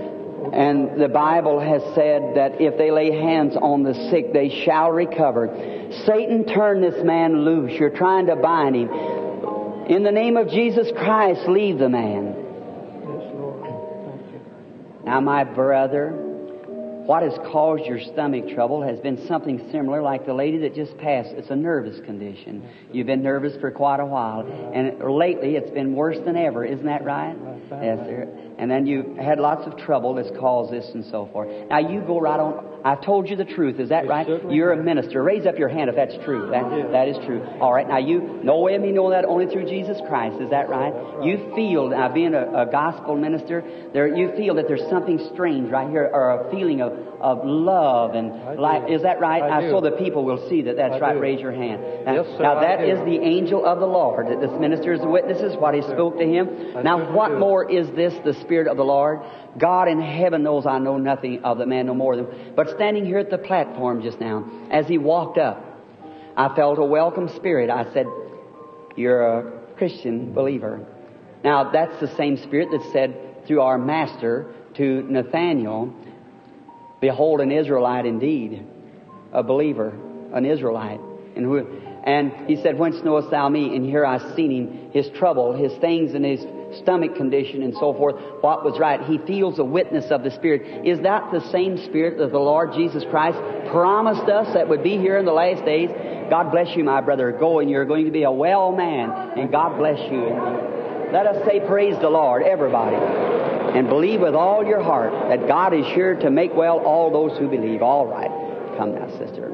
And the Bible has said that if they lay hands on the sick, they shall recover. Satan, turn this man loose. You're trying to bind him. In the name of Jesus Christ, leave the man. Yes, Lord. Thank you. Now, my brother, what has caused your stomach trouble has been something similar like the lady that just passed. It's a nervous condition. You've been nervous for quite a while. And lately, it's been worse than ever. Isn't that right? Right. Yes, sir. And then you had lots of trouble that's caused this and so forth. Now, you go right on. I've told you the truth. Is that Yes, right? certainly. You're a minister. Raise up your hand if that's true. That, Yes. that is true. All right. Now, you, no way of me knowing that only through Jesus Christ. Is that right? That's right. You feel, now being a, a gospel minister, there you feel that there's something strange right here, or a feeling of, of love and I do. life. Is that right? I Now, do. so the people will see that that's I right. do. Raise your hand. Now, Yes, sir, now I that do. is the angel of the Lord. That this minister's witnesses what he Yes, sir. spoke to him. I Now, certainly what do. more is this, the Spirit of the Lord? God in heaven knows I know nothing of the man no more than. But standing here at the platform just now, as he walked up, I felt a welcome spirit. I said, "You're a Christian believer." Now, that's the same spirit that said through our Master to Nathaniel, "Behold, an Israelite indeed, a believer, an Israelite." And, who, and he said, "Whence knowest thou me?" And here I seen him, his trouble, his things, and his stomach condition and so forth. What was right? He feels a witness of the Spirit. Is that the same Spirit that the Lord Jesus Christ promised us that would be here in the last days? God bless you, my brother. Go, and you're going to be a well man. And God bless you. Let us say praise the Lord, everybody. And believe with all your heart that God is sure to make well all those who believe. All right. Come now, sister.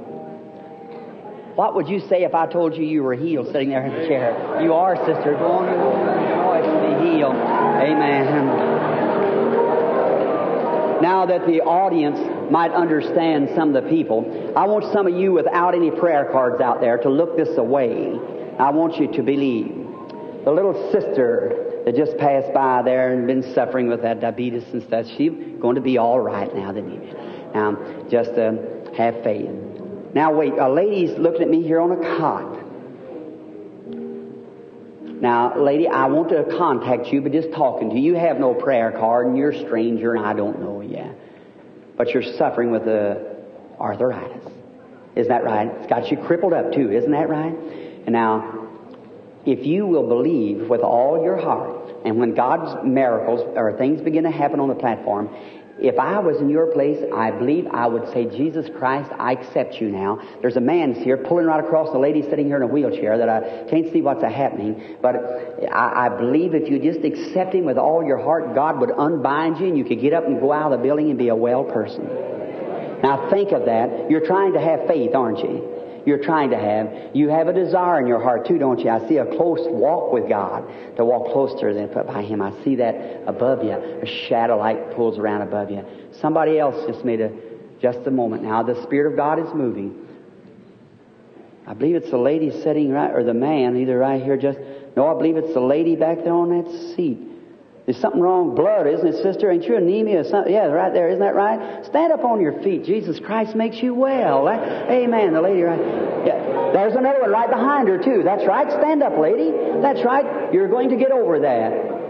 What would you say if I told you you were healed sitting there in the chair? You are, sister. Go on and rejoice and be healed. Amen. Now that the audience might understand some of the people, I want some of you without any prayer cards out there to look this away. I want you to believe. The little sister that just passed by there and been suffering with that diabetes and stuff, she's going to be all right now. Now, just uh, have faith. Now, wait, a lady's looking at me here on a cot. Now, lady, I want to contact you, but just talking to you. You have no prayer card, and you're a stranger, and I don't know you. But you're suffering with the arthritis. Isn't that right? It's got you crippled up, too. Isn't that right? And now, if you will believe with all your heart, and when God's miracles or things begin to happen on the platform, if I was in your place, I believe I would say, "Jesus Christ, I accept you now." There's a man here pulling right across the lady sitting here in a wheelchair that I can't see what's happening. But I, I believe if you just accept him with all your heart, God would unbind you and you could get up and go out of the building and be a well person. Now think of that. You're trying to have faith, aren't you? You're trying to have. You have a desire in your heart too, don't you? I see a close walk with God, to walk closer than put by Him. I see that above you. A shadow light pulls around above you. Somebody else just made a, just a moment now. The Spirit of God is moving. I believe it's the lady sitting right, or the man, either right here just, no, I believe it's the lady back there on that seat. There's something wrong. Blood, isn't it, sister? Ain't you anemia or something? Yeah, right there. Isn't that right? Stand up on your feet. Jesus Christ makes you well. That, amen. The lady right. Yeah. There's another one right behind her, too. That's right. Stand up, lady. That's right. You're going to get over that.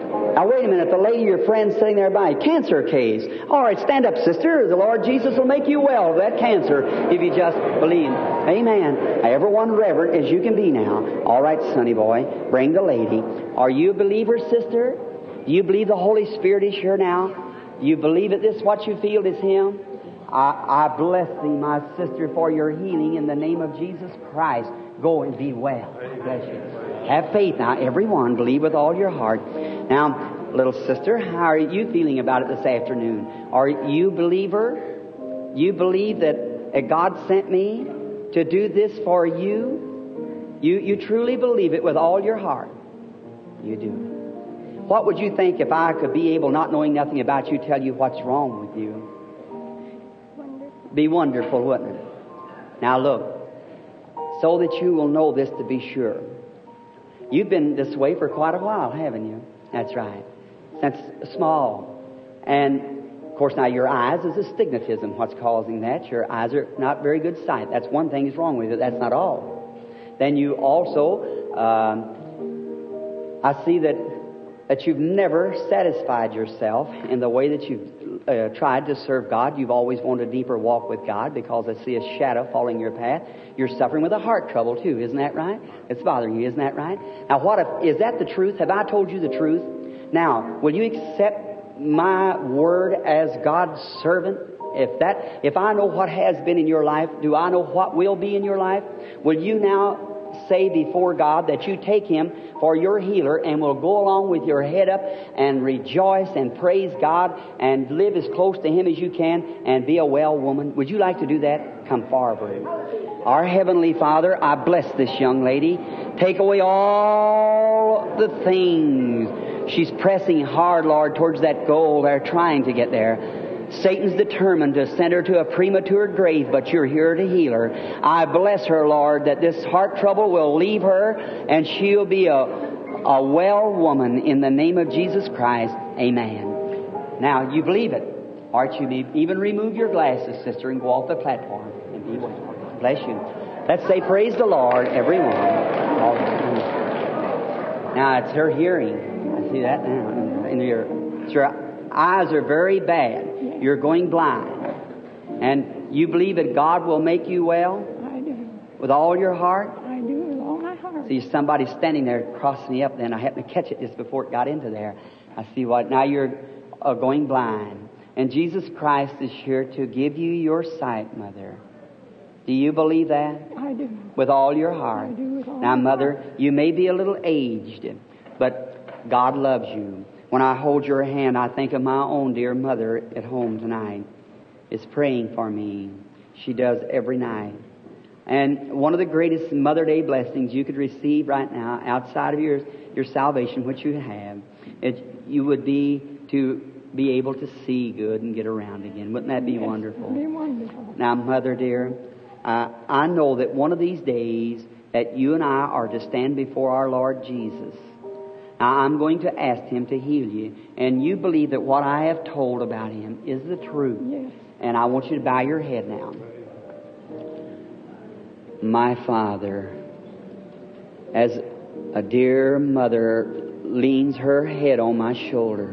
Now, wait a minute. The lady, your friend, sitting there by, cancer case. All right, stand up, sister. The Lord Jesus will make you well of that cancer if you just believe. Amen. Everyone reverent as you can be now. All right, sonny boy, bring the lady. Are you a believer, sister? Do you believe the Holy Spirit is here now? You believe that this, what you feel, is Him? I, I bless thee, my sister, for your healing in the name of Jesus Christ. Go and be well. Bless you. Have faith now. Everyone, believe with all your heart. Now, little sister, how are you feeling about it this afternoon? Are you a believer? You believe that, that God sent me to do this for you? You, you truly believe it with all your heart? You do. What would you think if I could be able, not knowing nothing about you, tell you what's wrong with you? Wonderful. Be wonderful, wouldn't it? Now look, so that you will know this to be sure. You've been this way for quite a while, haven't you? That's right. Since small. And, of course, now your eyes is astigmatism. What's causing that? Your eyes are not very good sight. That's one thing is wrong with it. That's not all. Then you also, um, I see that that you've never satisfied yourself in the way that you've uh, tried to serve God. You've always wanted a deeper walk with God because I see a shadow following your path. You're suffering with a heart trouble too, isn't that right? It's bothering you, isn't that right? Now, what if, is that the truth? Have I told you the truth? Now, will you accept my word as God's servant? If that, if I know what has been in your life, do I know what will be in your life? Will you now say before God that you take Him for your healer and will go along with your head up and rejoice and praise God and live as close to Him as you can and be a well woman? Would you like to do that? Come forward. Our Heavenly Father, I bless this young lady. Take away all the things. She's pressing hard, Lord, towards that goal. They're trying to get there. Satan's determined to send her to a premature grave, but you're here to heal her. I bless her, Lord, that this heart trouble will leave her and she'll be a, a well woman in the name of Jesus Christ. Amen. Now, you believe it. Aren't you? Even remove your glasses, sister, and go off the platform and be well. Bless you. Let's say, praise the Lord, everyone. Now, it's her hearing. I see that now. In your, your eyes are very bad. You're going blind. And you believe that God will make you well? I do. With all your heart? I do with all my heart. See, somebody standing there crossing me up then. I happened to catch it just before it got into there. I see what. Now you're uh, going blind. And Jesus Christ is here to give you your sight, Mother. Do you believe that? I do. With all your heart? I do with all now, my Mother, heart. you may be a little aged, but God loves you. When I hold your hand, I think of my own dear mother at home tonight. Is praying for me. She does every night. And one of the greatest Mother Day blessings you could receive right now, outside of your, your salvation, which you have, it, you would be to be able to see good and get around again. Wouldn't that be Yes, wonderful? It would be wonderful. Now, Mother dear, uh, I know that one of these days that you and I are to stand before our Lord Jesus. Now, I'm going to ask Him to heal you. And you believe that what I have told about Him is the truth. Yes. And I want you to bow your head now. My Father, as a dear mother leans her head on my shoulder,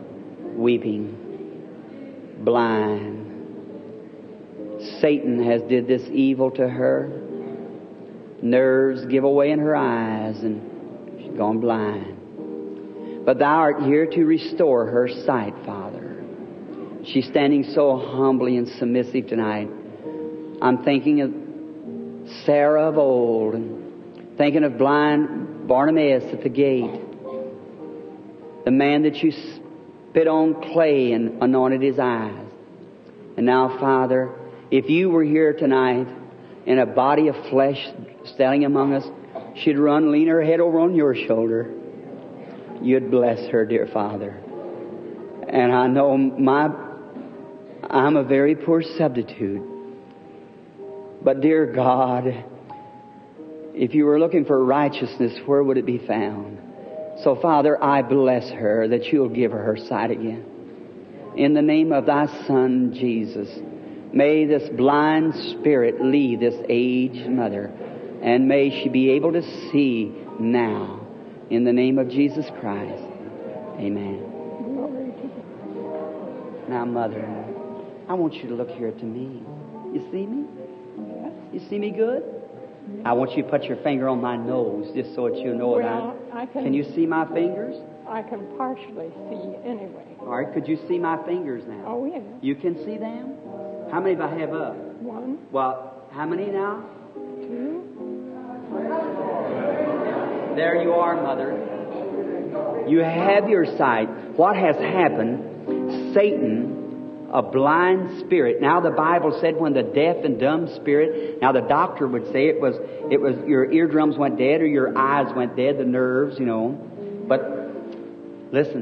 weeping, blind. Satan has did this evil to her. Nerves give away in her eyes and she's gone blind. But Thou art here to restore her sight, Father. She's standing so humbly and submissive tonight. I'm thinking of Sarah of old, and thinking of blind Bartimaeus at the gate. The man that you spit on clay and anointed his eyes. And now, Father, if you were here tonight in a body of flesh standing among us, she'd run, lean her head over on your shoulder. You'd bless her, dear Father. And I know my, I'm a very poor substitute. But dear God, if you were looking for righteousness, where would it be found? So Father, I bless her that you'll give her her sight again. In the name of Thy Son, Jesus, may this blind spirit leave this aged mother, and may she be able to see now. In the name of Jesus Christ. Amen. Glory to God. Now, Mother, I want you to look here to me. You see me? Yes. You see me good? I want you to put your finger on my nose just so that you know Well, that. I can. Can you see my fingers? I can partially see anyway. All right, could you see my fingers now? Oh, yes. You can see them? How many do I have up? One, Well, how many now? two. There you are, Mother. You have your sight. What has happened? Satan, a blind spirit. Now the Bible said when the deaf and dumb spirit, now the doctor would say it was, it was your eardrums went dead or your eyes went dead, the nerves, you know. But listen,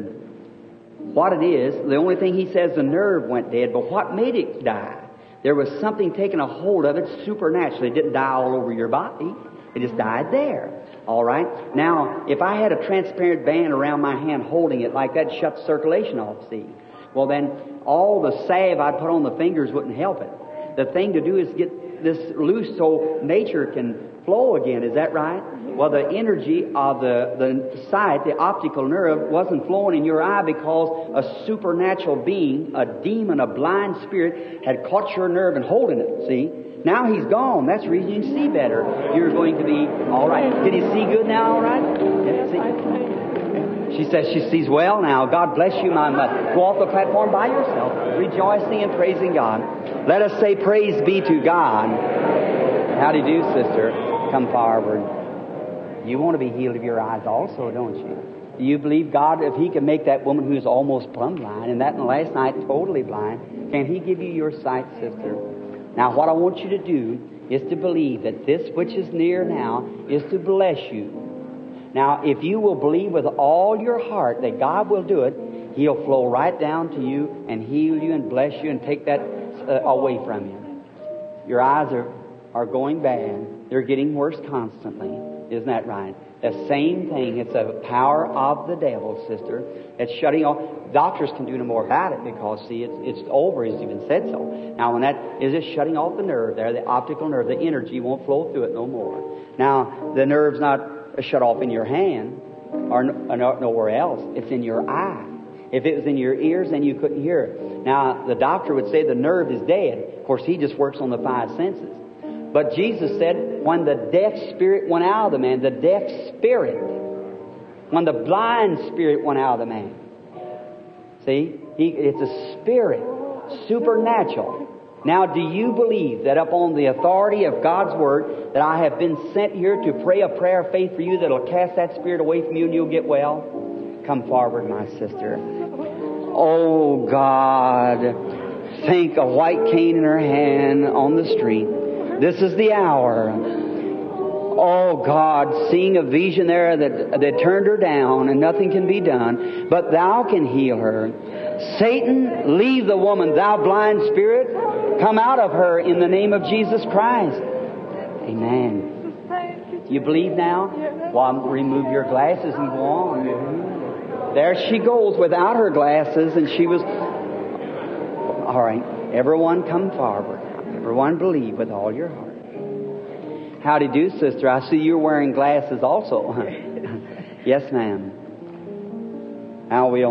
what it is, the only thing he says, the nerve went dead, but what made it die? There was something taking a hold of it supernaturally. It didn't die all over your body. It just died there. All right? Now, if I had a transparent band around my hand holding it like that, shut circulation off, see? Well, then all the salve I'd put on the fingers wouldn't help it. The thing to do is get this loose so nature can flow again. Is that right? Well, the energy of the, the sight, the optical nerve, wasn't flowing in your eye because a supernatural being, a demon, a blind spirit, had caught your nerve and holding it, see? Now he's gone. That's the reason you can see better. You're going to be all right. Can you see good now, all right? Yeah, see? I think. She says she sees well now. God bless you, my mother. Go off the platform by yourself, rejoicing and praising God. Let us say praise be to God. How do you do, sister? Come forward. You want to be healed of your eyes also, don't you? Do you believe God, if He can make that woman who's almost plumb blind, and that in the last night totally blind, can He give you your sight, sister? Now, what I want you to do is to believe that this which is near now is to bless you. Now, if you will believe with all your heart that God will do it, He'll flow right down to you and heal you and bless you and take that uh, away from you. Your eyes are, are going bad. They're getting worse constantly. Isn't that right? The same thing. It's a power of the devil, sister. It's shutting off. Doctors can do no more about it because, see, it's, it's over. It's even said so. Now, when that is just shutting off the nerve there, the optical nerve, the energy won't flow through it no more. Now, the nerve's not shut off in your hand or no, nowhere else. It's in your eye. If it was in your ears, then you couldn't hear it. Now, the doctor would say the nerve is dead. Of course, he just works on the five senses. But Jesus said when the deaf spirit went out of the man, the deaf spirit, when the blind spirit went out of the man. See? He, it's a spirit, supernatural. Now, do you believe that upon the authority of God's Word that I have been sent here to pray a prayer of faith for you that will cast that spirit away from you and you'll get well? Come forward, my sister. Oh, God. Think a white cane in her hand on the street. This is the hour. Oh, God, seeing a vision there that, that turned her down and nothing can be done, but Thou can heal her. Satan, leave the woman, thou blind spirit. Come out of her in the name of Jesus Christ. Amen. You believe now? Well, remove your glasses and go on. There she goes without her glasses, and she was... All right. Everyone come forward. Everyone believe with all your heart. How do you do, sister? I see you're wearing glasses also. Yes, ma'am. Now we'll...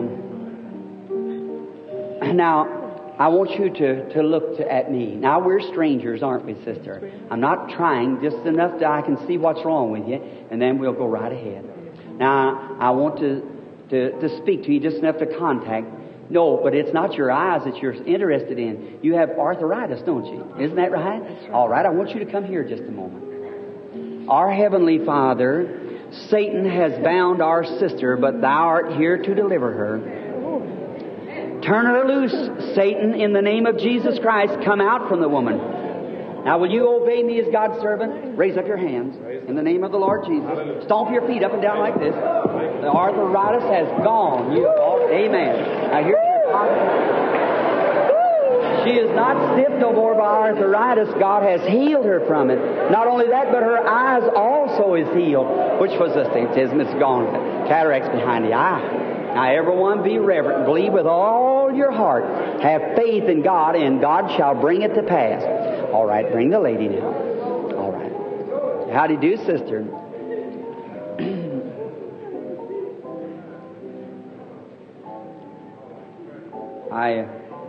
Now, I want you to, to look to, at me. Now, we're strangers, aren't we, sister? I'm not trying, just enough that I can see what's wrong with you, and then we'll go right ahead. Now, I want to, to, to speak to you just enough to contact. No, but it's not your eyes that you're interested in. You have arthritis, don't you? Isn't that right? Right. All right, I want you to come here just a moment. Our Heavenly Father, Satan has bound our sister, but Thou art here to deliver her. Turn her loose, Satan, in the name of Jesus Christ. Come out from the woman. Now, will you obey me as God's servant? Raise up your hands in the name of the Lord Jesus. Stomp your feet up and down like this. The arthritis has gone. You, oh, amen. Now, here's your pocket. She is not stiff no more by arthritis. God has healed her from it. Not only that, but her eyes also is healed. Which was the astigmatism? It's gone. Cataracts behind the eye. Now, everyone be reverent. Believe with all your heart. Have faith in God, and God shall bring it to pass. All right, bring the lady now. All right. How do you do, sister? I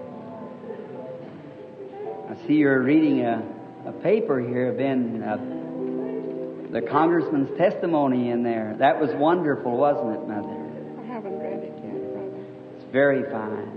I see you're reading a, a paper here, been uh, the congressman's testimony in there. That was wonderful, wasn't it, Mother? I haven't read it yet, Brother. It's very fine.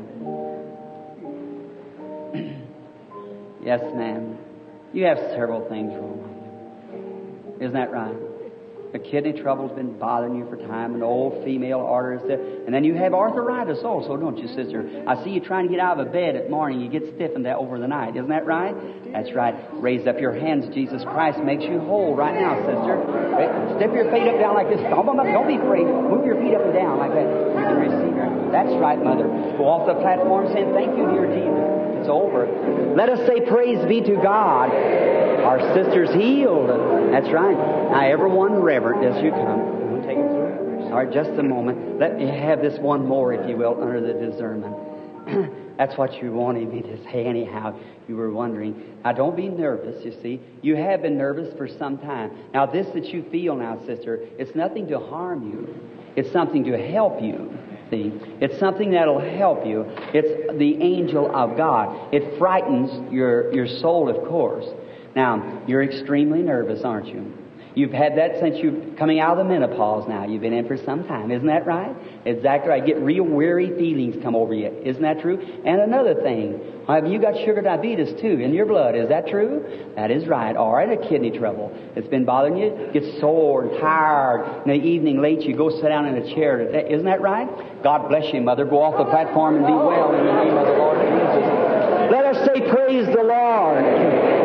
Yes, ma'am. You have several things wrong with you. Isn't that right? The kidney trouble's been bothering you for time, an old female artery, and then you have arthritis also, don't you, sister? I see you trying to get out of a bed at morning. You get stiffened over the night. Isn't that right? That's right. Raise up your hands. Jesus Christ makes you whole right now, sister. Step your feet up down like this. Don't, don't be afraid. Move your feet up and down like that. You can receive her. That's right, Mother. Go off the platform saying, thank you, dear Jesus. It's over. Let us say praise be to God. Our sister's healed. That's right. Now, everyone reverent as you come. We'll take it through. All right, just a moment. Let me have this one more, if you will, under the discernment. That's what you wanted me to say anyhow. You were wondering. Now, don't be nervous, you see. You have been nervous for some time. Now, this that you feel now, sister, it's nothing to harm you. It's something to help you. See, it's something that'll help you. It's the angel of God. It frightens your, your soul, of course. Now, you're extremely nervous, aren't you? You've had that since you coming out of the menopause now. You've been in for some time. Isn't that right? Exactly right. Get real weary feelings come over you. Isn't that true? And another thing, have you got sugar diabetes too in your blood? Is that true? That is right. All right, a kidney trouble. It's been bothering you. Get sore and tired. In the evening late, you go sit down in a chair. Isn't that right? God bless you, Mother. Go off the platform and be well in the name of the Lord Jesus. Let us say praise the Lord.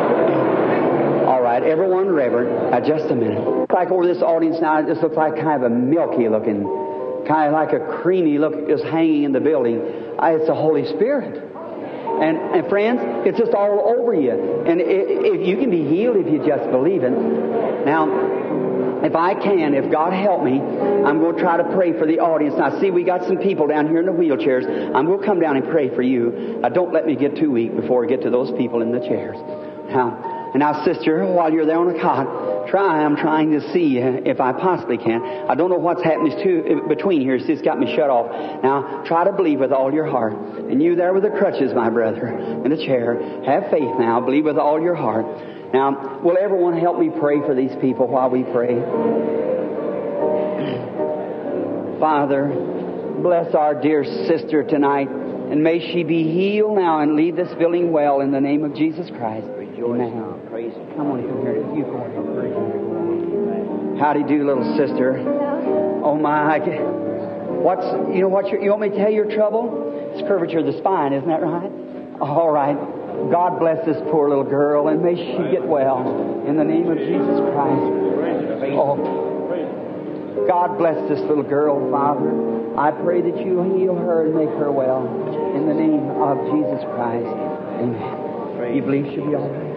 All right, everyone reverent. Uh, just a minute. Like over this audience now, it just looks like kind of a milky looking, kind of like a creamy look is hanging in the building. Uh, it's the Holy Spirit. And, and friends, it's just all over you. And if you can be healed if you just believe it. Now, if I can, if God help me, I'm going to try to pray for the audience. Now, see, we got some people down here in the wheelchairs. I'm going to come down and pray for you. Uh, don't let me get too weak before I get to those people in the chairs. Now, and now, sister, while you're there on the cot, try, I'm trying to see if I possibly can. I don't know what's happening to, between here. It's got me shut off. Now, try to believe with all your heart. And you there with the crutches, my brother, in the chair, have faith now. Believe with all your heart. Now, will everyone help me pray for these people while we pray? Father, bless our dear sister tonight, and may she be healed now and leave this building well in the name of Jesus Christ. Amen. Praise Him. Come on, come here. You go on. Howdy do, little sister. Oh my! What's you know what? You want me to tell you your trouble? It's curvature of the spine, isn't that right? All right. God bless this poor little girl, and may she get well in the name of Jesus Christ. Oh, God bless this little girl, Father. I pray that you heal her and make her well in the name of Jesus Christ. Amen. You believe she'll be all right?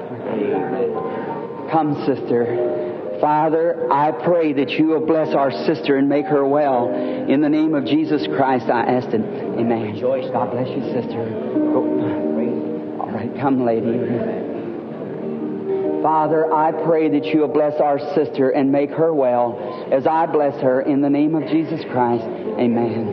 Come, sister. Father, I pray that you will bless our sister and make her well. In the name of Jesus Christ, I ask it. Amen. God bless you, sister. Go. All right, come, lady. Father, I pray that you will bless our sister and make her well as I bless her in the name of Jesus Christ. Amen.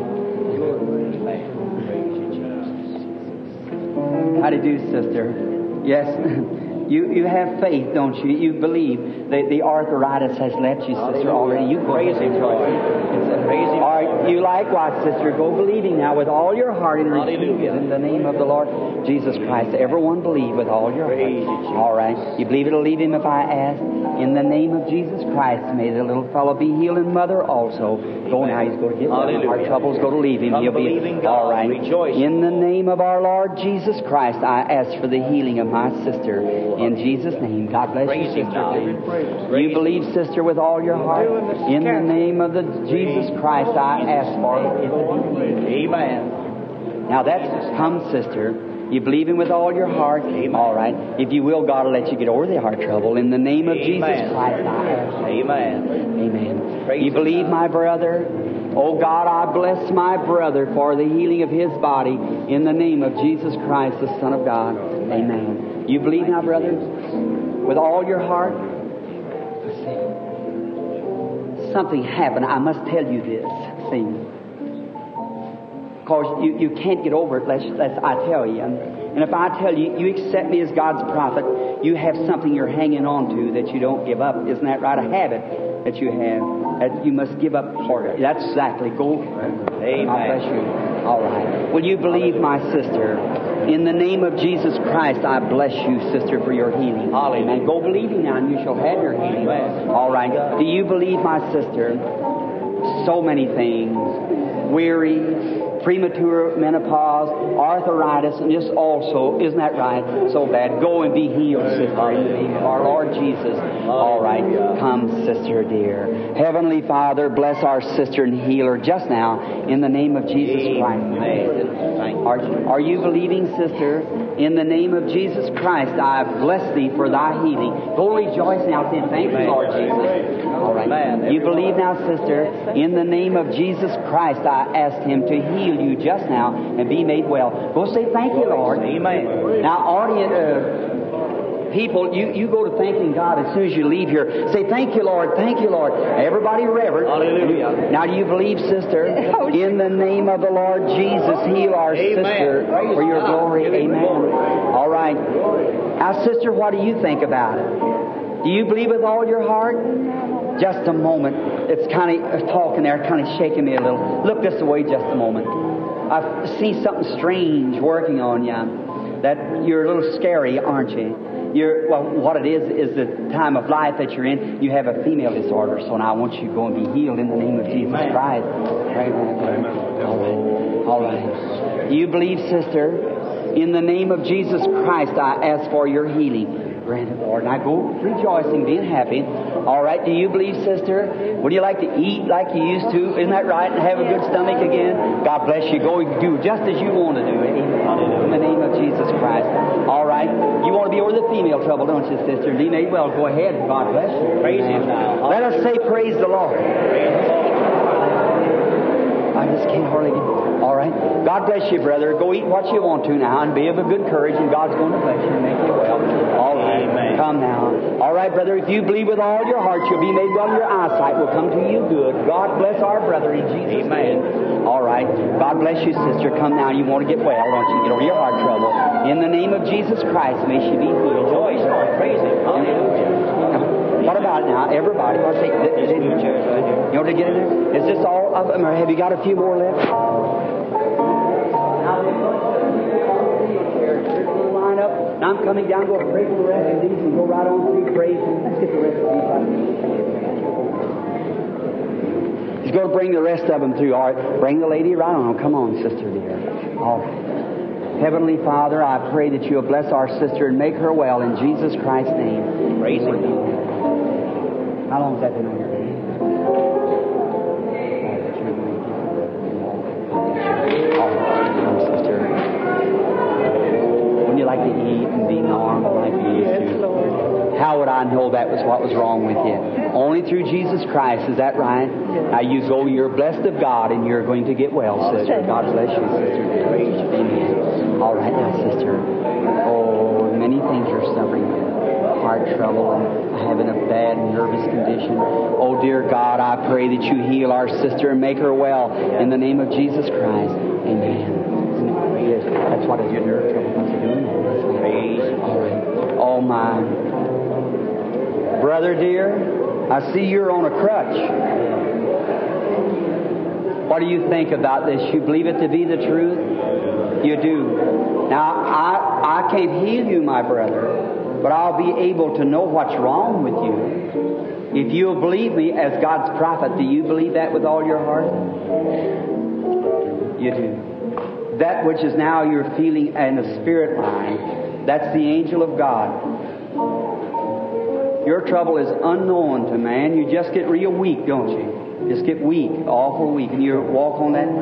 How do you do, sister? Yes. You you have faith, don't you? You believe that the arthritis has left you, sister, already. You praise Him, Lord. All right, you likewise, sister. Go believing now with all your heart and receive it in the name of the Lord Jesus Christ. Everyone believe with all your heart. All right. You believe it'll leave him if I ask? In the name of Jesus Christ, may the little fellow be healed, and mother also. Go now. He's going to get well. Our troubles go to leave him. He'll be all right. In the name of our Lord Jesus Christ, I ask for the healing of my sister. In Jesus' name, God bless you, sister. You believe, sister, with all your heart. In the name of the Jesus Christ, I ask for it to be healed. Amen. Now that's come, sister. You believe Him with all your heart. Amen. All right. If you will, God will let you get over the heart trouble. In the name of Amen. Jesus Christ, I ask. Amen. Amen. Praise you believe, God. My brother? Oh God, I bless my brother for the healing of his body in the name of Jesus Christ, the Son of God. Amen. You believe now, brothers? With all your heart? Let's see. Something happened. I must tell you this. See. Because you, you can't get over it unless, unless I tell you. And if I tell you, you accept me as God's prophet, you have something you're hanging on to that you don't give up. Isn't that right? A habit that you have that you must give up. That's exactly. Go. Amen. God bless you. All right. Will you believe, my sister? In the name of Jesus Christ, I bless you, sister, for your healing. Amen. Go believing now, and you shall have your healing. All right. Do you believe, my sister? So many things. Weary, premature menopause, arthritis, and just also, isn't that right? So bad. Go and be healed, sister, in the name of our Lord Jesus. All right. Come, sister dear. Heavenly Father, bless our sister and heal her just now in the name of Jesus Christ. Are, are you believing, sister? In the name of Jesus Christ, I bless thee for thy healing. Go rejoice now, saying, thank you, Lord Jesus. All right. You believe now, sister? In the name of Jesus Christ, I ask Him to heal you just now and be made well. Go say, thank you, Lord. Amen. Now, audience, uh, people, you, you go to thanking God as soon as you leave here. Say, thank you, Lord. Thank you, Lord. Everybody reverent. Hallelujah. Now, do you believe, sister? In the name of the Lord Jesus, heal our Amen. Sister for your glory. Amen. All right. Now, sister, what do you think about it? Do you believe with all your heart? Just a moment. It's kind of talking there, kind of shaking me a little. Look this way just a moment. I see something strange working on you. That you're a little scary, aren't you? You're, well, what it is, is the time of life that you're in. You have a female disorder, so now I want you to go and be healed in the name of Jesus Christ. Right, right. All right. All right. You believe, sister? In the name of Jesus Christ, I ask for your healing. Granted, Lord. Now go rejoicing, being happy. All right. Do you believe, sister? Would you like to eat like you used to? Isn't that right? And have a good stomach again? God bless you. Go do just as you want to do it. In the name of Jesus Christ. All right. You want to be over the female trouble, don't you, sister? Be made well. Go ahead. God bless you. Praise Him now. Let us say, praise the Lord. I just can't hardly get. All right. God bless you, brother. Go eat what you want to now and be of a good courage, and God's going to bless you and make you well. All right. Amen. Come now. All right, brother. If you believe with all your heart, you'll be made well. Your eyesight will come to you good. God bless our brother in Jesus' name. All right. God bless you, sister. Come now. You want to get well, don't you? Get over your heart trouble. In the name of Jesus Christ, may she be healed. Rejoice, Lord. Praise Him. Hallelujah. What about it now? Everybody. Want to say, you want to get in there? Is this all of them, or have you got a few more left? Line up. Now I'm coming down. Go pray for the rest of these and go right on through praise. Let's get the rest of these. He's going to bring the rest of them through. All right. Bring the lady right on. Come on, sister dear. All right. Heavenly Father, I pray that you'll bless our sister and make her well in Jesus Christ's name. Praise Him. How long has that been on your head? Sister. Wouldn't you like to eat and be normal like you used to? Yes, Lord. How would I know that was what was wrong with you? Only through Jesus Christ, is that right? Yes. Now you go, you're blessed of God, and you're going to get well, sister. God bless you, sister. Amen. All right now, sister. Oh, many things are suffering with. Heart trouble and having a bad nervous condition. Oh, dear God, I pray that you heal our sister and make her well in the name of Jesus Christ. Amen. Yes, that's what is your nerve trouble. What's it doing? All right. Oh, my. Brother dear, I see you're on a crutch. What do you think about this? You believe it to be the truth? You do. Now, I, I can't heal you, my brother, but I'll be able to know what's wrong with you. If you'll believe me as God's prophet, do you believe that with all your heart? You do. That which is now you're feeling in the spirit line, that's the angel of God. Your trouble is unknown to man. You just get real weak, don't you? Just get weak, awful weak. And you walk on that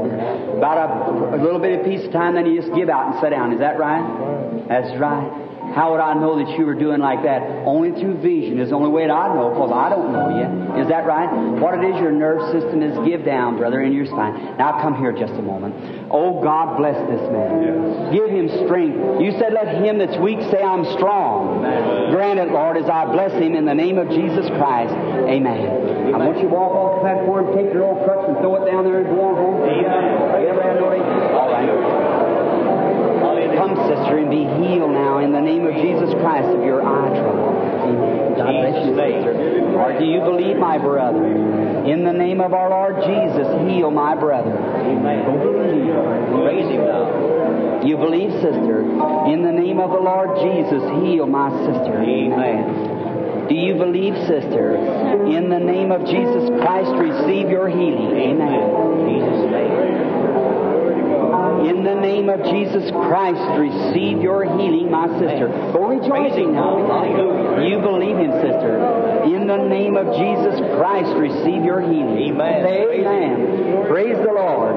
about a, a little bit of piece of time, then you just give out and sit down. Is that right? That's right. How would I know that you were doing like that? Only through vision is the only way that I know, because I don't know you. Is that right? What it is your nerve system is give down, brother, in your spine. Now come here just a moment. Oh, God bless this man. Yes. Give him strength. You said, let him that's weak say, I'm strong. Amen. Grant it, Lord, as I bless him in the name of Jesus Christ. Amen. Amen. I want you to walk off the platform, take your old crutch and throw it down there and go on home. Amen. You ever had no idea? All right. Come, sister, and be healed now in the name of Jesus Christ of your eye trouble. Amen. God bless you, sister. Or do you believe, my brother? In the name of our Lord Jesus, heal my brother. Amen. Praise Him now. You believe, sister? In the name of the Lord Jesus, heal my sister. Amen. Do you believe, sister? In the name of Jesus Christ, receive your healing. Amen. Jesus' name. In the name of Jesus Christ, receive your healing, my sister. Go rejoicing now. You believe Him, sister. In the name of Jesus Christ, receive your healing. Amen. Amen. Praise the Lord.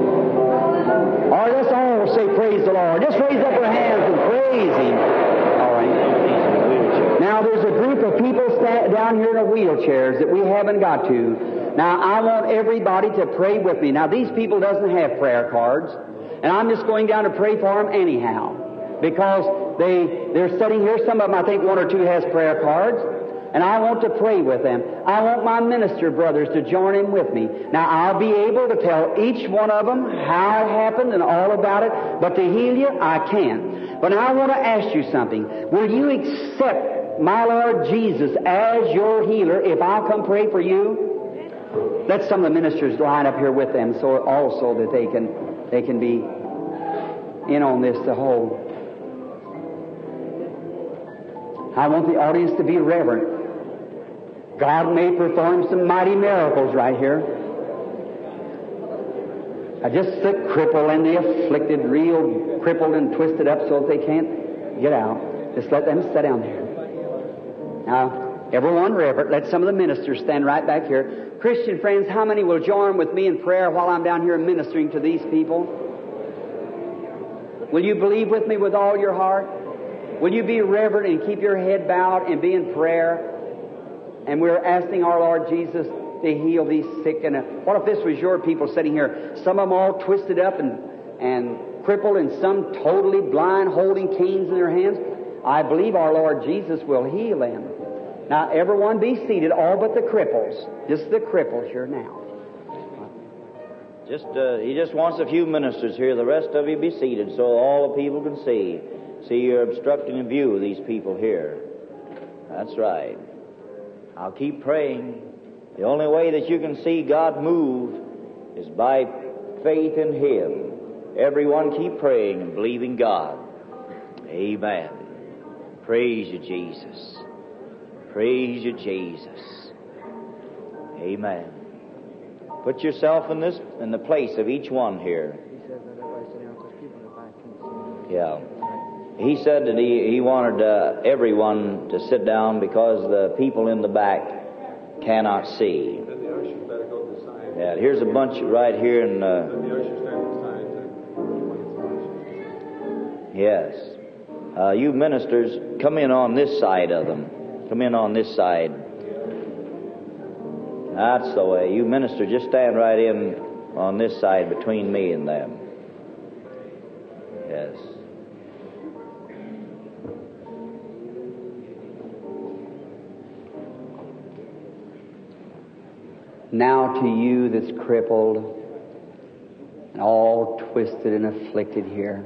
Or let's all say praise the Lord. Just raise up your hands and praise Him. All right. Now there's a group of people sta- down here in the wheelchairs that we haven't got to. Now I want everybody to pray with me. Now these people doesn't have prayer cards. And I'm just going down to pray for them anyhow. Because they, they're sitting here. Some of them, I think one or two has prayer cards. And I want to pray with them. I want my minister brothers to join in with me. Now, I'll be able to tell each one of them how it happened and all about it. But to heal you, I can't. But now I want to ask you something. Will you accept my Lord Jesus as your healer if I'll come pray for you? Let some of the ministers line up here with them so also that they can... They can be in on this the whole. I want the audience to be reverent. God may perform some mighty miracles right here. I just the crippled and the afflicted, real crippled and twisted up so that they can't get out. Just let them sit down there. Now, everyone reverent. Let some of the ministers stand right back here. Christian friends, how many will join with me in prayer while I'm down here ministering to these people? Will you believe with me with all your heart? Will you be reverent and keep your head bowed and be in prayer? And we're asking our Lord Jesus to heal these sick. And uh, what if this was your people sitting here? Some of them all twisted up and, and crippled, and some totally blind, holding canes in their hands. I believe our Lord Jesus will heal them. Now, everyone be seated, all but the cripples. Just the cripples here now. Just, uh, he just wants a few ministers here. The rest of you be seated so all the people can see. See, you're obstructing the view of these people here. That's right. I'll keep praying. The only way that you can see God move is by faith in Him. Everyone keep praying and believing God. Amen. Praise you, Jesus. Praise you, Jesus. Amen. Put yourself in this, in the place of each one here. Yeah. He said that he, he wanted uh, everyone to sit down because the people in the back cannot see. Yeah, here's a bunch right here in... Uh, yes. Uh, you ministers, come in on this side of them. Come in on this side. That's the way. You minister, just stand right in on this side between me and them. Yes. Now to you that's crippled and all twisted and afflicted here,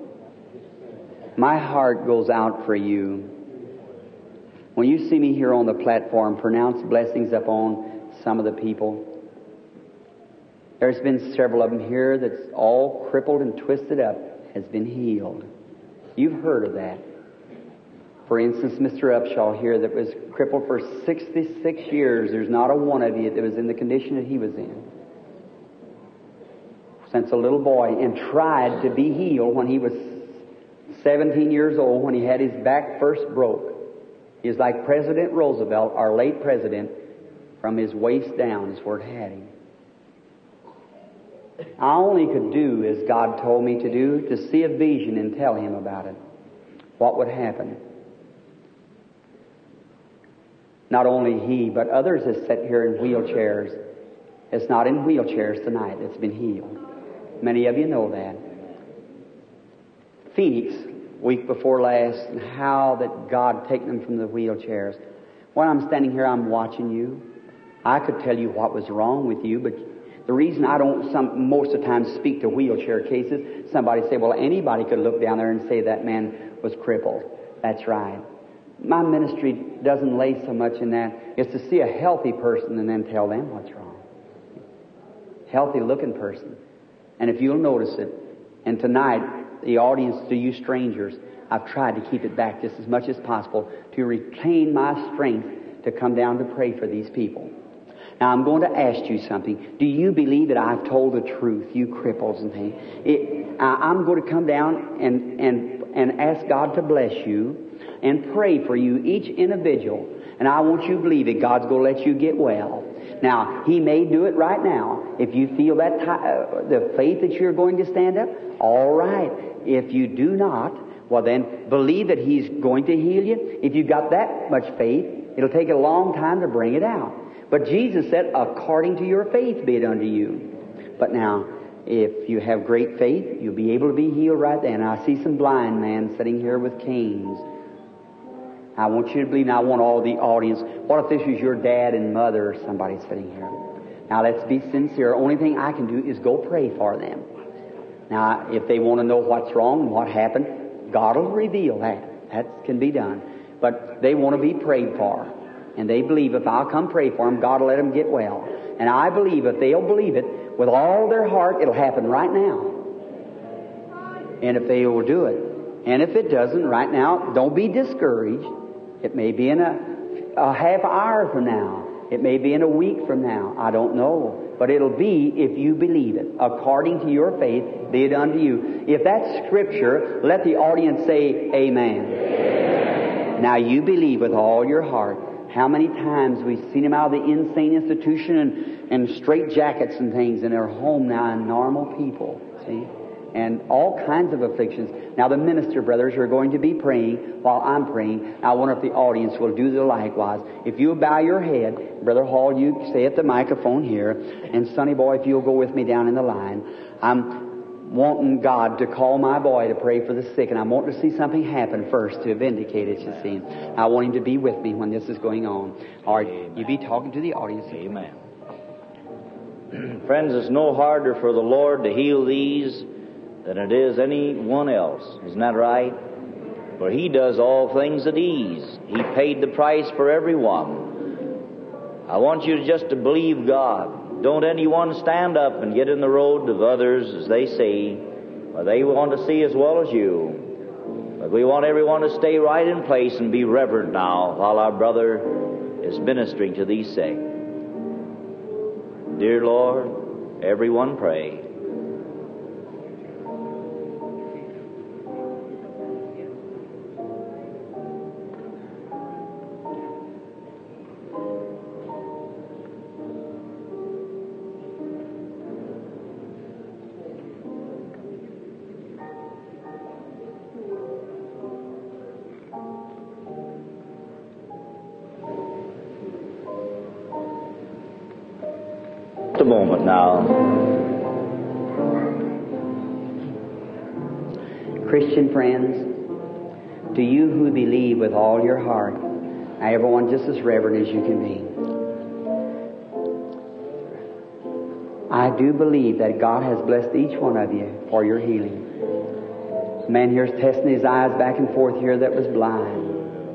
my heart goes out for you. When you see me here on the platform, pronounce blessings upon some of the people. There's been several of them here that's all crippled and twisted up, has been healed. You've heard of that. For instance, Mister Upshaw here that was crippled for sixty-six years. There's not a one of you that was in the condition that he was in. Since a little boy, and tried to be healed when he was seventeen years old, when he had his back first broke. He was like President Roosevelt, our late president, from his waist down is where it had him. I only could do as God told me to do, to see a vision and tell him about it. what would happen? Not only he, but others that sit here in wheelchairs. It's not in wheelchairs tonight that's been healed. Many of you know that. Phoenix, week before last, and how that God taken them from the wheelchairs. While I'm standing here, I'm watching you. I could tell you what was wrong with you, but the reason I don't some, most of the time speak to wheelchair cases, somebody say, well, anybody could look down there and say that man was crippled. That's right. My ministry doesn't lay so much in that. It's to see a healthy person and then tell them what's wrong. Healthy looking person. And if you'll notice it, and tonight, the audience, to you strangers, I've tried to keep it back just as much as possible to retain my strength to come down to pray for these people. Now, I'm going to ask you something. Do you believe that I've told the truth, you cripples and things? It, I, I'm going to come down and, and, and ask God to bless you and pray for you, each individual. And I want you to believe that God's going to let you get well. Now, He may do it right now. If you feel that t- uh, the faith that you're going to stand up, all right. If you do not, well then, believe that He's going to heal you. If you've got that much faith, it'll take a long time to bring it out. But Jesus said, according to your faith be it unto you. But now, if you have great faith, you'll be able to be healed right then. I see some blind men sitting here with canes. I want you to believe, and I want all the audience. What if this was your dad and mother or somebody sitting here? Now, let's be sincere. Only thing I can do is go pray for them. Now, if they want to know what's wrong and what happened, God will reveal that. That can be done. But they want to be prayed for. And they believe if I'll come pray for them, God will let them get well. And I believe if they'll believe it with all their heart, it'll happen right now. And if they will do it. And if it doesn't right now, don't be discouraged. It may be in a, a half hour from now. It may be in a week from now. I don't know. But it'll be if you believe it. According to your faith, be it unto you. If that's Scripture, let the audience say amen. Amen. Now you believe with all your heart. How many times we've seen them out of the insane institution and, and straight jackets and things, and they're home now and normal people. See? And all kinds of afflictions. Now the minister brothers are going to be praying while I'm praying. I wonder if the audience will do the likewise. If you'll bow your head, Brother Hall, you stay at the microphone here. And Sonny Boy, if you'll go with me down in the line. I'm wanting God to call my boy to pray for the sick. And I'm wanting to see something happen first to vindicate it, you see. I want him to be with me when this is going on. All right, Amen. You be talking to the audience. Amen. Friends, it's no harder for the Lord to heal these than it is anyone else. Isn't that right? For He does all things at ease. He paid the price for everyone. I want you to just to believe God. Don't anyone stand up and get in the road of others as they see, or they want to see as well as you. But we want everyone to stay right in place and be reverent now while our brother is ministering to these sick. Dear Lord, everyone pray. A moment now. Christian friends, to you who believe with all your heart, now everyone just as reverent as you can be. I do believe that God has blessed each one of you for your healing. A man here's testing his eyes back and forth here that was blind.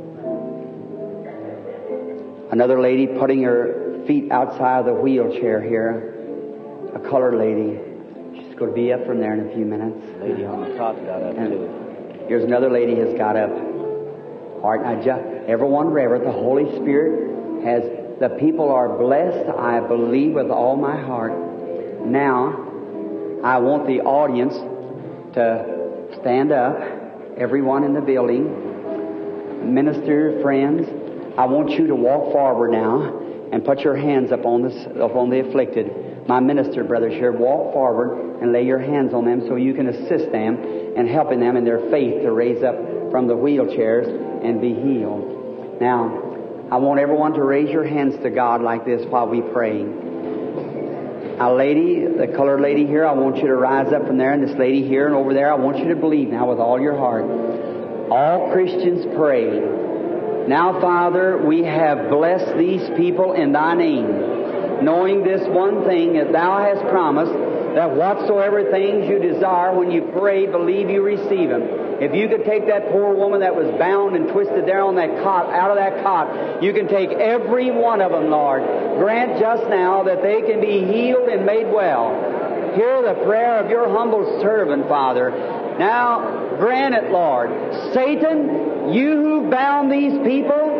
Another lady putting her feet outside of the wheelchair here. A colored lady. She's going to be up from there in a few minutes. Lady on the top got up and too. Here's another lady has got up. All right, now just, everyone reverent. The Holy Spirit has, the people are blessed, I believe with all my heart. Now, I want the audience to stand up, everyone in the building. Minister friends, I want you to walk forward now. and put your hands upon, this, upon the afflicted. My minister brothers here, walk forward and lay your hands on them so you can assist them and helping them in their faith to raise up from the wheelchairs and be healed. Now, I want everyone to raise your hands to God like this while we pray. A lady, the colored lady here, I want you to rise up from there, and this lady here and over there, I want you to believe now with all your heart. All Christians pray. Now, Father, we have blessed these people in Thy name, knowing this one thing, that Thou hast promised that whatsoever things you desire when you pray, believe you receive them. If you could take that poor woman that was bound and twisted there on that cot, out of that cot, you can take every one of them, Lord. Grant just now that they can be healed and made well. Hear the prayer of your humble servant, Father. Now, grant it, Lord. Satan, you who bound these people,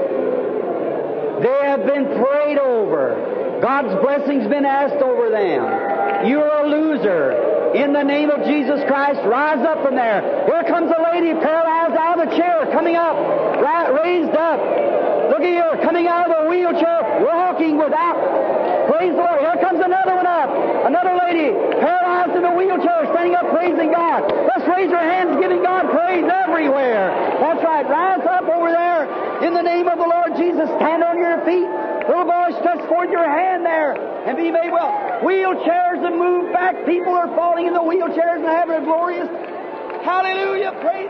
they have been prayed over. God's blessing's been asked over them. You're a loser. In the name of Jesus Christ, rise up from there. Here comes a lady paralyzed out of the chair, coming up, ra- raised up. Look at you, coming out of the wheelchair, walking without. Praise the Lord. Here comes another one up. Another lady paralyzed in the wheelchair, standing up, praising God. Let's raise our hands, giving God praise everywhere. That's right. Rise up over there. In the name of the Lord Jesus, stand on your feet. Little boy, stretch forth your hand there and be made well. Wheelchairs and move back. People are falling in the wheelchairs and having a glorious hallelujah. Praise